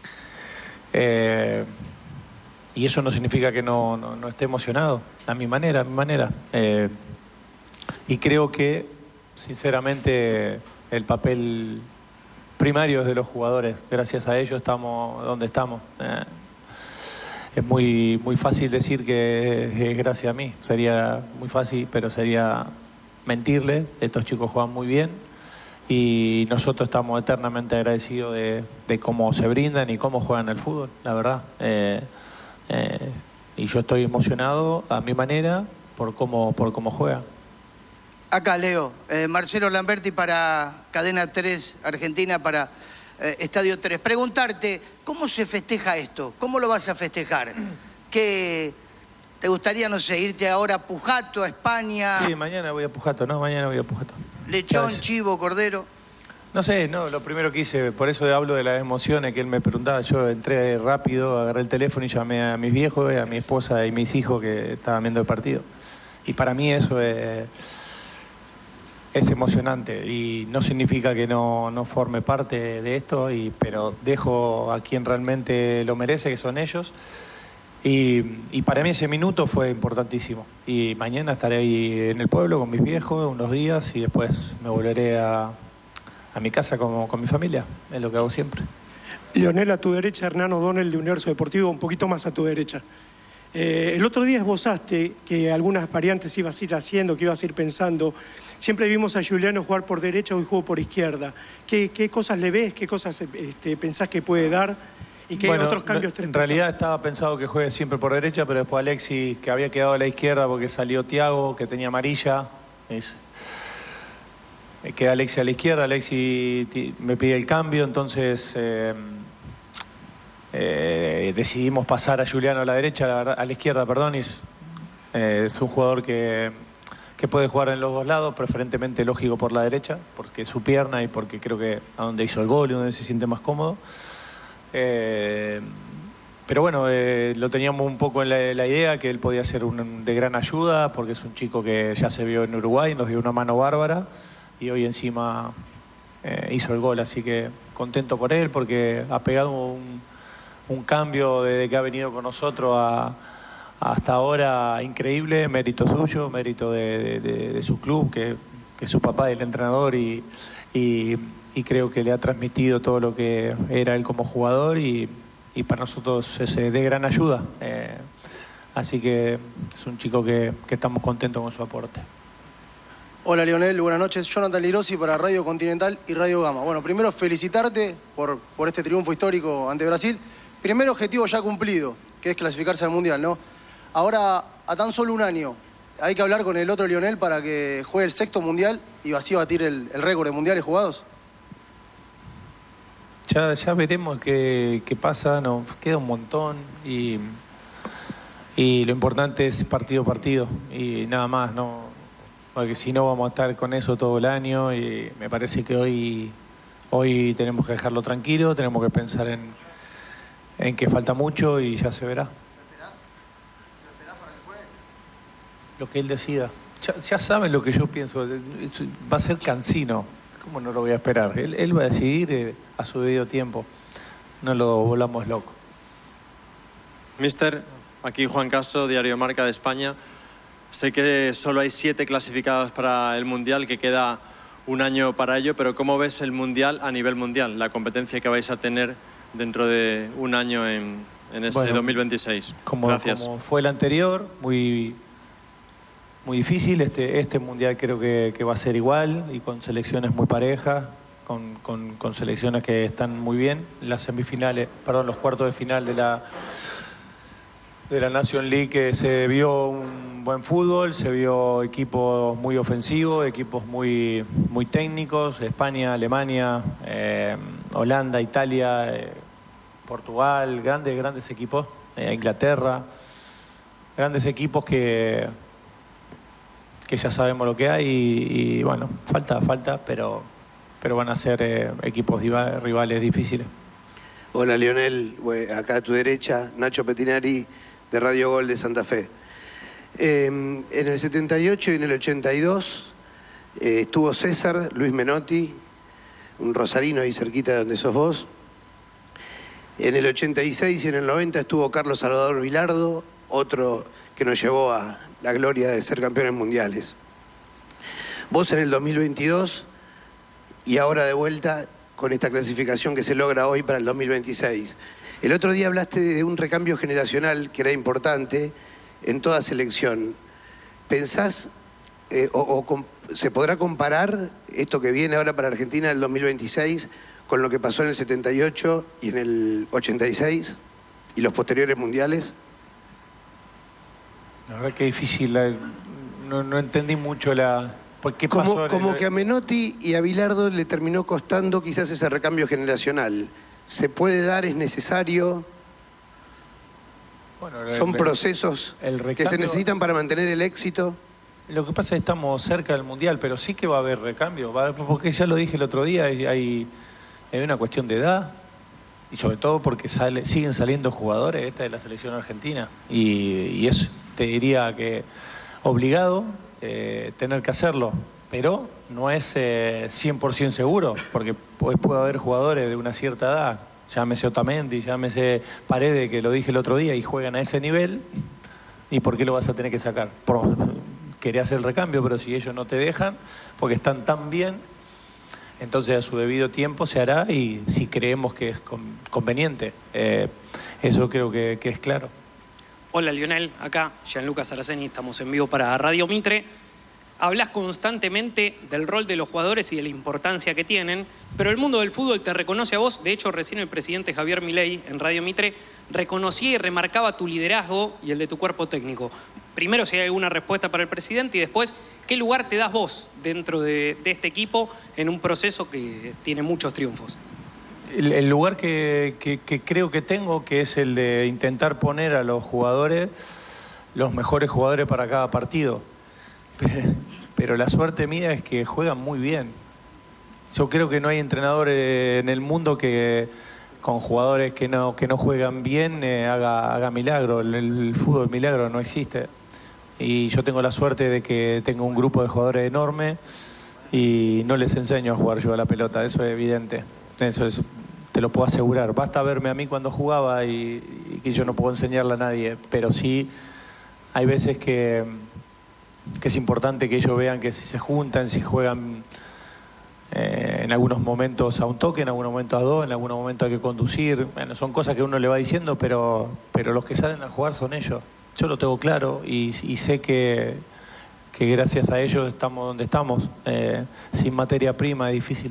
Eh, y eso no significa que no, no, no esté emocionado, a mi manera, a mi manera. Eh, y creo que, sinceramente, el papel primario es de los jugadores. Gracias a ellos estamos donde estamos. Eh, es muy, muy fácil decir que es gracias a mí. Sería muy fácil, pero sería mentirle. Estos chicos juegan muy bien y nosotros estamos eternamente agradecidos de, de cómo se brindan y cómo juegan el fútbol, la verdad. Eh, eh, y yo estoy emocionado a mi manera por cómo, por cómo juegan. Acá, Leo. Eh, Marcelo Lamberti para Cadena tres Argentina, para eh, Estadio tres. Preguntarte, ¿cómo se festeja esto? ¿Cómo lo vas a festejar? ¿Qué te gustaría, no sé, irte ahora a Pujato, a España? Sí, mañana voy a Pujato, ¿no? Mañana voy a Pujato. Lechón, ¿sabes? Chivo, Cordero. No sé, no, lo primero que hice, por eso hablo de las emociones que él me preguntaba. Yo entré rápido, agarré el teléfono y llamé a mis viejos, a mi esposa y mis hijos que estaban viendo el partido. Y para mí eso es, es emocionante y no significa que no, no forme parte de esto, y, pero dejo a quien realmente lo merece, que son ellos. Y, y para mí ese minuto fue importantísimo. Y mañana estaré ahí en el pueblo con mis viejos unos días y después me volveré a, a mi casa con, con mi familia. Es lo que hago siempre. Lionel, a tu derecha, Hernán O'Donnell de Universo Deportivo, un poquito más a tu derecha. Eh, el otro día esbozaste que algunas variantes ibas a ir haciendo, que ibas a ir pensando. Siempre vimos a Giuliano jugar por derecha, hoy jugó por izquierda. ¿Qué, qué cosas le ves? ¿Qué cosas este, pensás que puede dar? ¿Y qué bueno, otros cambios tenés en realidad estaba pensado que juegue siempre por derecha, pero después Alexis, que había quedado a la izquierda porque salió Thiago, que tenía amarilla. Es, queda Alexis a la izquierda, Alexis me pide el cambio, entonces eh, eh, decidimos pasar a Giuliano a la derecha, a la, a la izquierda, perdón. Y es, eh, es un jugador que, que puede jugar en los dos lados, preferentemente lógico por la derecha, porque es su pierna y porque creo que a donde hizo el gol y donde se siente más cómodo. Eh, pero bueno, eh, lo teníamos un poco en la, la idea que él podía ser un, de gran ayuda, porque es un chico que ya se vio en Uruguay, nos dio una mano bárbara y hoy encima eh, hizo el gol, así que contento por él porque ha pegado un, un cambio desde que ha venido con nosotros a, a hasta ahora increíble, mérito suyo, mérito de, de, de, de su club, que, que es su papá y el entrenador y, y y creo que le ha transmitido todo lo que era él como jugador y, y para nosotros es de gran ayuda. Eh, así que es un chico que, que estamos contentos con su aporte. Hola Lionel, buenas noches. Jonathan Lirosi para Radio Continental y Radio Gama. Bueno, primero felicitarte por, por este triunfo histórico ante Brasil. Primer objetivo ya cumplido, que es clasificarse al Mundial, ¿no? Ahora, a tan solo un año, hay que hablar con el otro Lionel para que juegue el sexto Mundial y así batir el, el récord de mundiales jugados. Ya, ya veremos qué, qué pasa, nos queda un montón y, y lo importante es partido a partido y nada más, no, porque si no vamos a estar con eso todo el año y me parece que hoy, hoy tenemos que dejarlo tranquilo, tenemos que pensar en, en que falta mucho y ya se verá. ¿Lo esperás? ¿Lo esperás para que juegue? Lo que él decida. Ya, ya saben lo que yo pienso, va a ser cansino. ¿Cómo no lo voy a esperar? Él, él va a decidir eh, a su debido tiempo. No lo volamos loco. Mister, aquí Juan Castro, Diario Marca de España. Sé que solo hay siete clasificados para el Mundial, que queda un año para ello, pero ¿cómo ves el Mundial a nivel mundial? La competencia que vais a tener dentro de un año en, en ese bueno, dos mil veintiséis. Como, Gracias. Como fue el anterior, muy... Muy difícil, este, este mundial creo que, que va a ser igual y con selecciones muy parejas, con, con, con selecciones que están muy bien. Las semifinales, perdón, los cuartos de final de la, de la Nation League que se vio un buen fútbol, se vio equipos muy ofensivos, equipos muy, muy técnicos, España, Alemania, eh, Holanda, Italia, eh, Portugal, grandes, grandes equipos, eh, Inglaterra, grandes equipos que... que ya sabemos lo que hay y, y bueno, falta, falta, pero, pero van a ser eh, equipos rivales difíciles. Hola Lionel, acá a tu derecha, Nacho Petinari de Radio Gol de Santa Fe. Eh, en el setenta y ocho y en el ochenta y dos eh, estuvo César, Luis Menotti, un rosarino ahí cerquita de donde sos vos. En el ochenta y seis y en el noventa estuvo Carlos Salvador Vilardo, otro que nos llevó a la gloria de ser campeones mundiales. Vos en el dos mil veintidós y ahora de vuelta con esta clasificación que se logra hoy para el dos mil veintiséis. El otro día hablaste de un recambio generacional que era importante en toda selección. ¿Pensás eh, o, o se podrá comparar esto que viene ahora para Argentina el dos mil veintiséis con lo que pasó en el setenta y ocho y en el ochenta y seis y los posteriores mundiales? La verdad que es difícil, la, no, no entendí mucho la... ¿Por qué como pasó como el... que a Menotti y a Bilardo le terminó costando quizás ese recambio generacional. ¿Se puede dar? ¿Es necesario? Bueno, el, ¿Son procesos el recambio, que se necesitan para mantener el éxito? Lo que pasa es que estamos cerca del Mundial, pero sí que va a haber recambio, va a haber, porque ya lo dije el otro día, hay, hay, hay una cuestión de edad. Y sobre todo porque sale, siguen saliendo jugadores, esta de la selección argentina. Y, y es, te diría que obligado eh, tener que hacerlo. Pero no es eh, cien por ciento seguro, porque pues, puede haber jugadores de una cierta edad Llámese Otamendi, llámese Paredes, que lo dije el otro día, y juegan a ese nivel. ¿Y por qué lo vas a tener que sacar? Por, quería hacer el recambio, pero si ellos no te dejan, porque están tan bien, entonces a su debido tiempo se hará y si creemos que es con, conveniente. Eh, eso creo que, que es claro. Hola Lionel, acá Gianluca Saraceni, estamos en vivo para Radio Mitre. Hablas constantemente del rol de los jugadores y de la importancia que tienen, pero el mundo del fútbol te reconoce a vos. De hecho, recién el presidente Javier Milei en Radio Mitre reconocía y remarcaba tu liderazgo y el de tu cuerpo técnico. Primero, si hay alguna respuesta para el presidente y después, ¿qué lugar te das vos dentro de, de este equipo en un proceso que tiene muchos triunfos? El, el lugar que, que, que creo que tengo, que es el de intentar poner a los jugadores, los mejores jugadores para cada partido. Pero, pero la suerte mía es que juegan muy bien. Yo creo que no hay entrenador en el mundo que con jugadores que no, que no juegan bien eh, haga, haga milagro. El, el fútbol milagro no existe. Y yo tengo la suerte de que tengo un grupo de jugadores enorme y no les enseño a jugar yo a la pelota, eso es evidente. Eso es, te lo puedo asegurar. Basta verme a mí cuando jugaba y, y que yo no puedo enseñarle a nadie. Pero sí hay veces que... que es importante que ellos vean que si se juntan, si juegan eh, en algunos momentos a un toque, en algunos momentos a dos, en algunos momentos hay que conducir. Bueno, son cosas que uno le va diciendo, pero, pero los que salen a jugar son ellos. Yo lo tengo claro y, y sé que, que gracias a ellos estamos donde estamos. Eh, sin materia prima es difícil.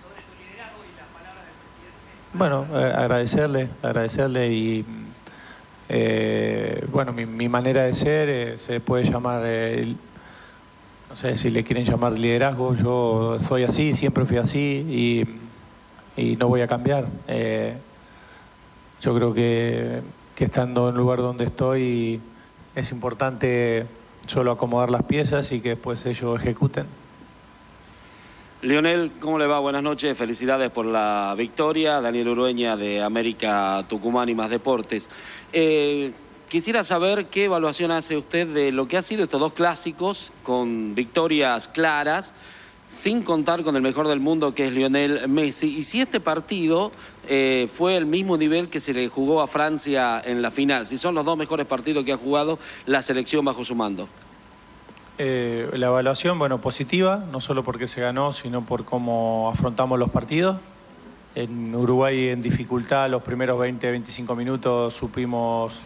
Bueno, agradecerle, agradecerle y... Eh, bueno, mi, mi manera de ser eh, se puede llamar, eh, no sé si le quieren llamar liderazgo, yo soy así, siempre fui así y, y no voy a cambiar. Eh, yo creo que, que estando en el lugar donde estoy es importante solo acomodar las piezas y que después ellos ejecuten. Lionel, ¿cómo le va? Buenas noches, felicidades por la victoria. Daniel Urueña de América Tucumán y Más Deportes. Eh, quisiera saber qué evaluación hace usted de lo que ha sido estos dos clásicos con victorias claras, sin contar con el mejor del mundo que es Lionel Messi, y si este partido eh, fue el mismo nivel que se le jugó a Francia en la final, si son los dos mejores partidos que ha jugado la selección bajo su mando. Eh, la evaluación, bueno, positiva, no solo porque se ganó, sino por cómo afrontamos los partidos. En Uruguay en dificultad, los primeros veinte, veinticinco minutos supimos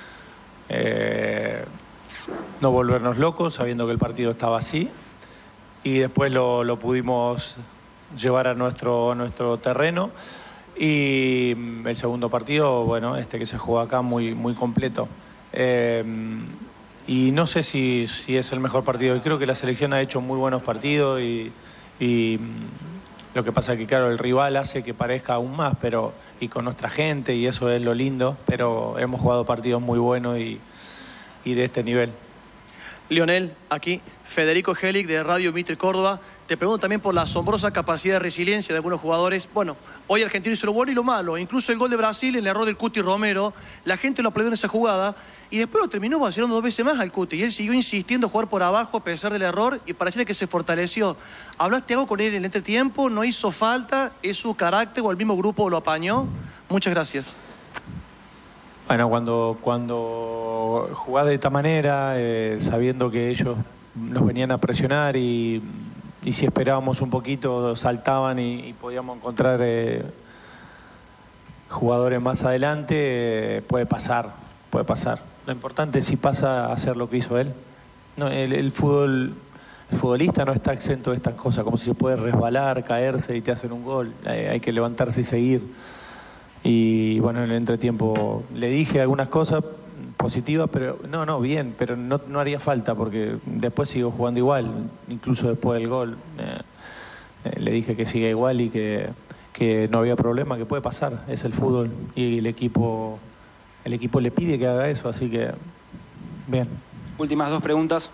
eh, no volvernos locos, sabiendo que el partido estaba así. Y después lo, lo pudimos llevar a nuestro, nuestro terreno. Y el segundo partido, bueno, este que se jugó acá, muy, muy completo. Eh, Y no sé si, si es el mejor partido. Yo creo que la selección ha hecho muy buenos partidos y, y lo que pasa es que, claro, el rival hace que parezca aún más, pero y con nuestra gente, y eso es lo lindo, pero hemos jugado partidos muy buenos y, y de este nivel. Lionel, aquí Federico Helig de Radio Mitre Córdoba. Te pregunto también por la asombrosa capacidad de resiliencia de algunos jugadores. Bueno, hoy Argentina hizo lo bueno y lo malo. Incluso el gol de Brasil, el error del Cuti Romero, la gente lo aplaudió en esa jugada y después lo terminó vacilando dos veces más al Cuti. Y él siguió insistiendo en jugar por abajo a pesar del error y pareciera que se fortaleció. ¿Hablaste algo con él en el entretiempo? ¿No hizo falta? ¿Es su carácter o el mismo grupo lo apañó? Muchas gracias. Bueno, cuando, cuando jugás de esta manera, eh, sabiendo que ellos nos venían a presionar y... y si esperábamos un poquito saltaban y, y podíamos encontrar eh, jugadores más adelante, eh, puede pasar, puede pasar. Lo importante es si pasa a hacer lo que hizo él. No, el, el fútbol, el futbolista no está exento de estas cosas, como si se puede resbalar, caerse y te hacen un gol. Eh, hay que levantarse y seguir. Y bueno, en el entretiempo le dije algunas cosas positivas, pero no, no, bien, pero no, no haría falta porque después sigo jugando igual, incluso después del gol. Eh, eh, le dije que siga igual y que, que no había problema, que puede pasar, es el fútbol y el equipo, el equipo le pide que haga eso, así que bien. Últimas dos preguntas.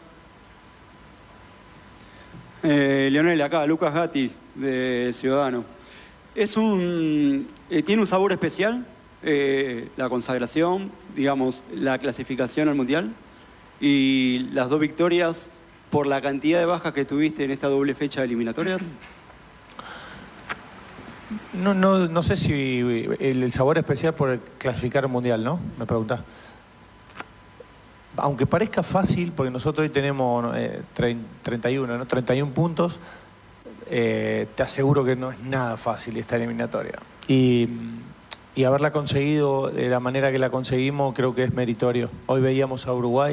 Eh, Lionel, acá, Lucas Gatti, de Ciudadano. Es un, eh, ¿Tiene un sabor especial eh, la consagración, digamos, la clasificación al Mundial y las dos victorias por la cantidad de bajas que tuviste en esta doble fecha de eliminatorias? No, no, no sé si el, el sabor especial por el clasificar al Mundial, ¿no? Me preguntás. Aunque parezca fácil, porque nosotros hoy tenemos eh, treinta y uno, ¿no? treinta y uno puntos, eh, te aseguro que no es nada fácil esta eliminatoria. Y, y haberla conseguido de la manera que la conseguimos creo que es meritorio. Hoy veíamos a Uruguay